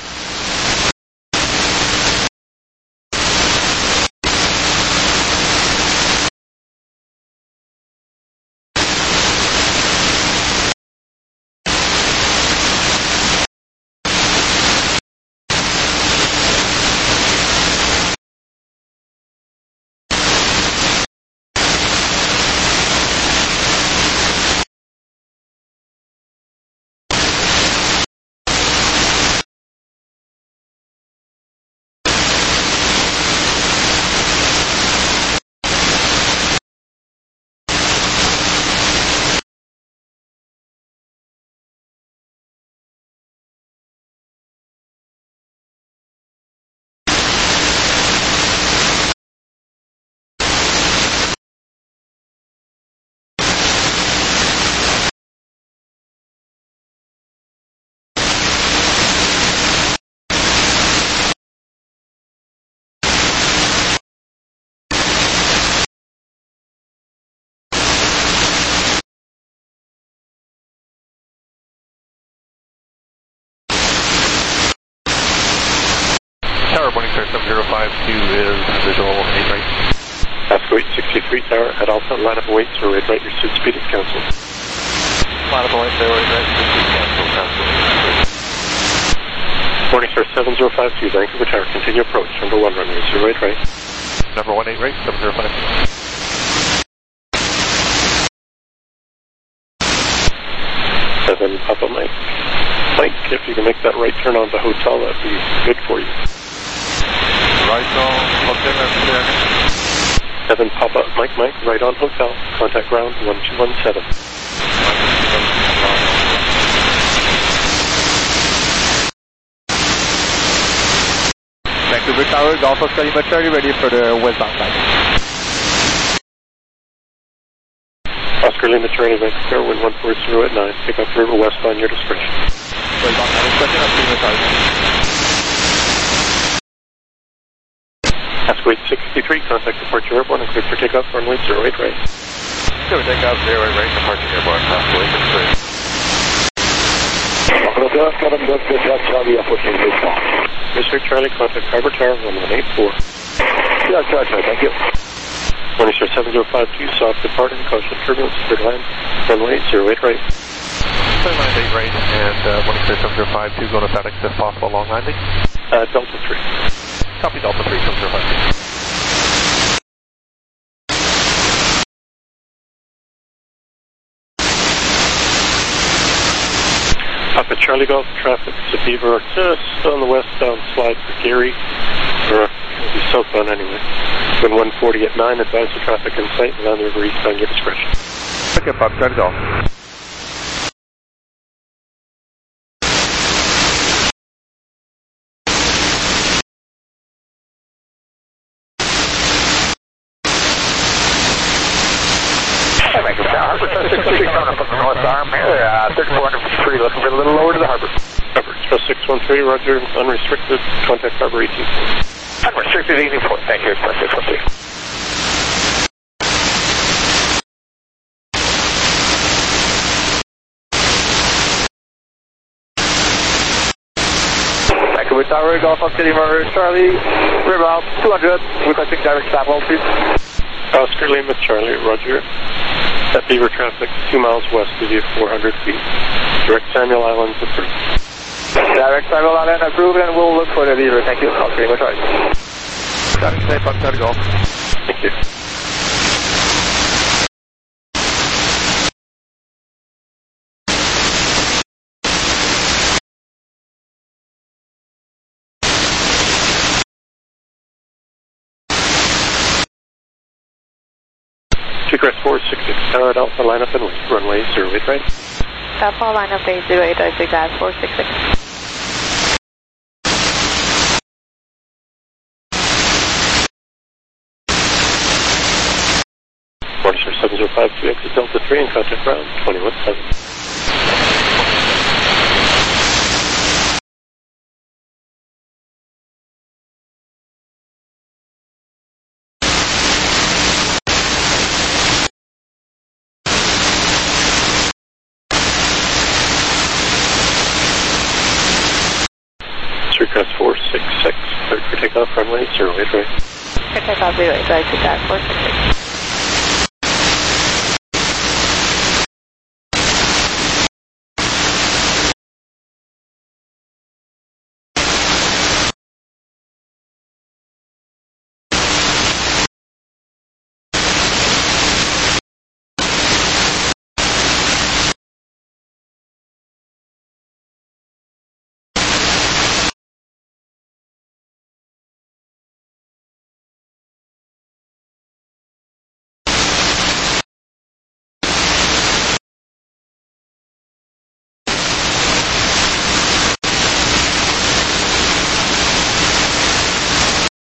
Tower, Morningstar 7052 is visual 8 right. Oscar 863 Tower at Alpha, line up and wait, 08 right, your suit speed is cancelled. Line up and wait, 08 right, your suit cancelled. Morningstar 7052, Vancouver Tower, continue approach, number 1 runway, 08 right. Number 18 right, 7052. Then Papa Mike. Mike, if you can make that right turn on the hotel, that'd be good for you. Right on hotel, Evan Papa Mike, right on hotel. Contact ground 1217. Vancouver Tower, Golf Oscar Lima Charlie, ready for the westbound flight. Oscar Lima Charlie, Vancouver, wind 140 at 9. Pick up river westbound, your discretion. Westbound discretion, Oscar Lima Charlie. Oscar 863, contact departure airborne and clear for takeoff, runway 08 right. Clear for takeoff, 08 right, departure airborne, halfway to 3. Mr. Charlie, contact Harbor Tower, 1184. Yeah, Charlie, thank you. Morningstar 7052, soft departing, caution turbulence, clear land, runway 08 right. Clear line 8 right, and Morningstar 7052, going to FedEx if possible, long landing. Delta 3. Copy Delta 3, 7052. Papa Charlie Golf, traffic to Beaver, just on the westbound slide for Gary, or it'll be southbound anyway. Wind 140 at 9, advise the traffic in sight, and on the river eastbound, your discretion. Okay, Papa Charlie Golf. Coming from the north arm here, 3453, looking for a little lower to the harbor. Harbor, Express 613, roger, unrestricted, contact Harbor 18. Unrestricted 84, thank you, Express 613. Vancouver Tower, Golf Oscar Lima Charlie, river out 200, requesting direct travel, please. Oscar Lima Charlie, roger. At Beaver traffic, 2 miles west of you, 400 feet. Direct Samuel Islands approved. Direct Samuel Island approved, and we'll look for the Beaver. Thank you. Oscar Lima Charlie. Static safe, I'm Charlie Golf. Thank you. Crest 466, Tower at Alpha, line up and wait. Runway 08 right. Alpha, line up 808, I see gas 466. Morningstar 7052, exit Delta 3 and contact ground 217. request 466, cleared for takeoff, runway 08 right. Clear takeoff, 08 right, to that 466.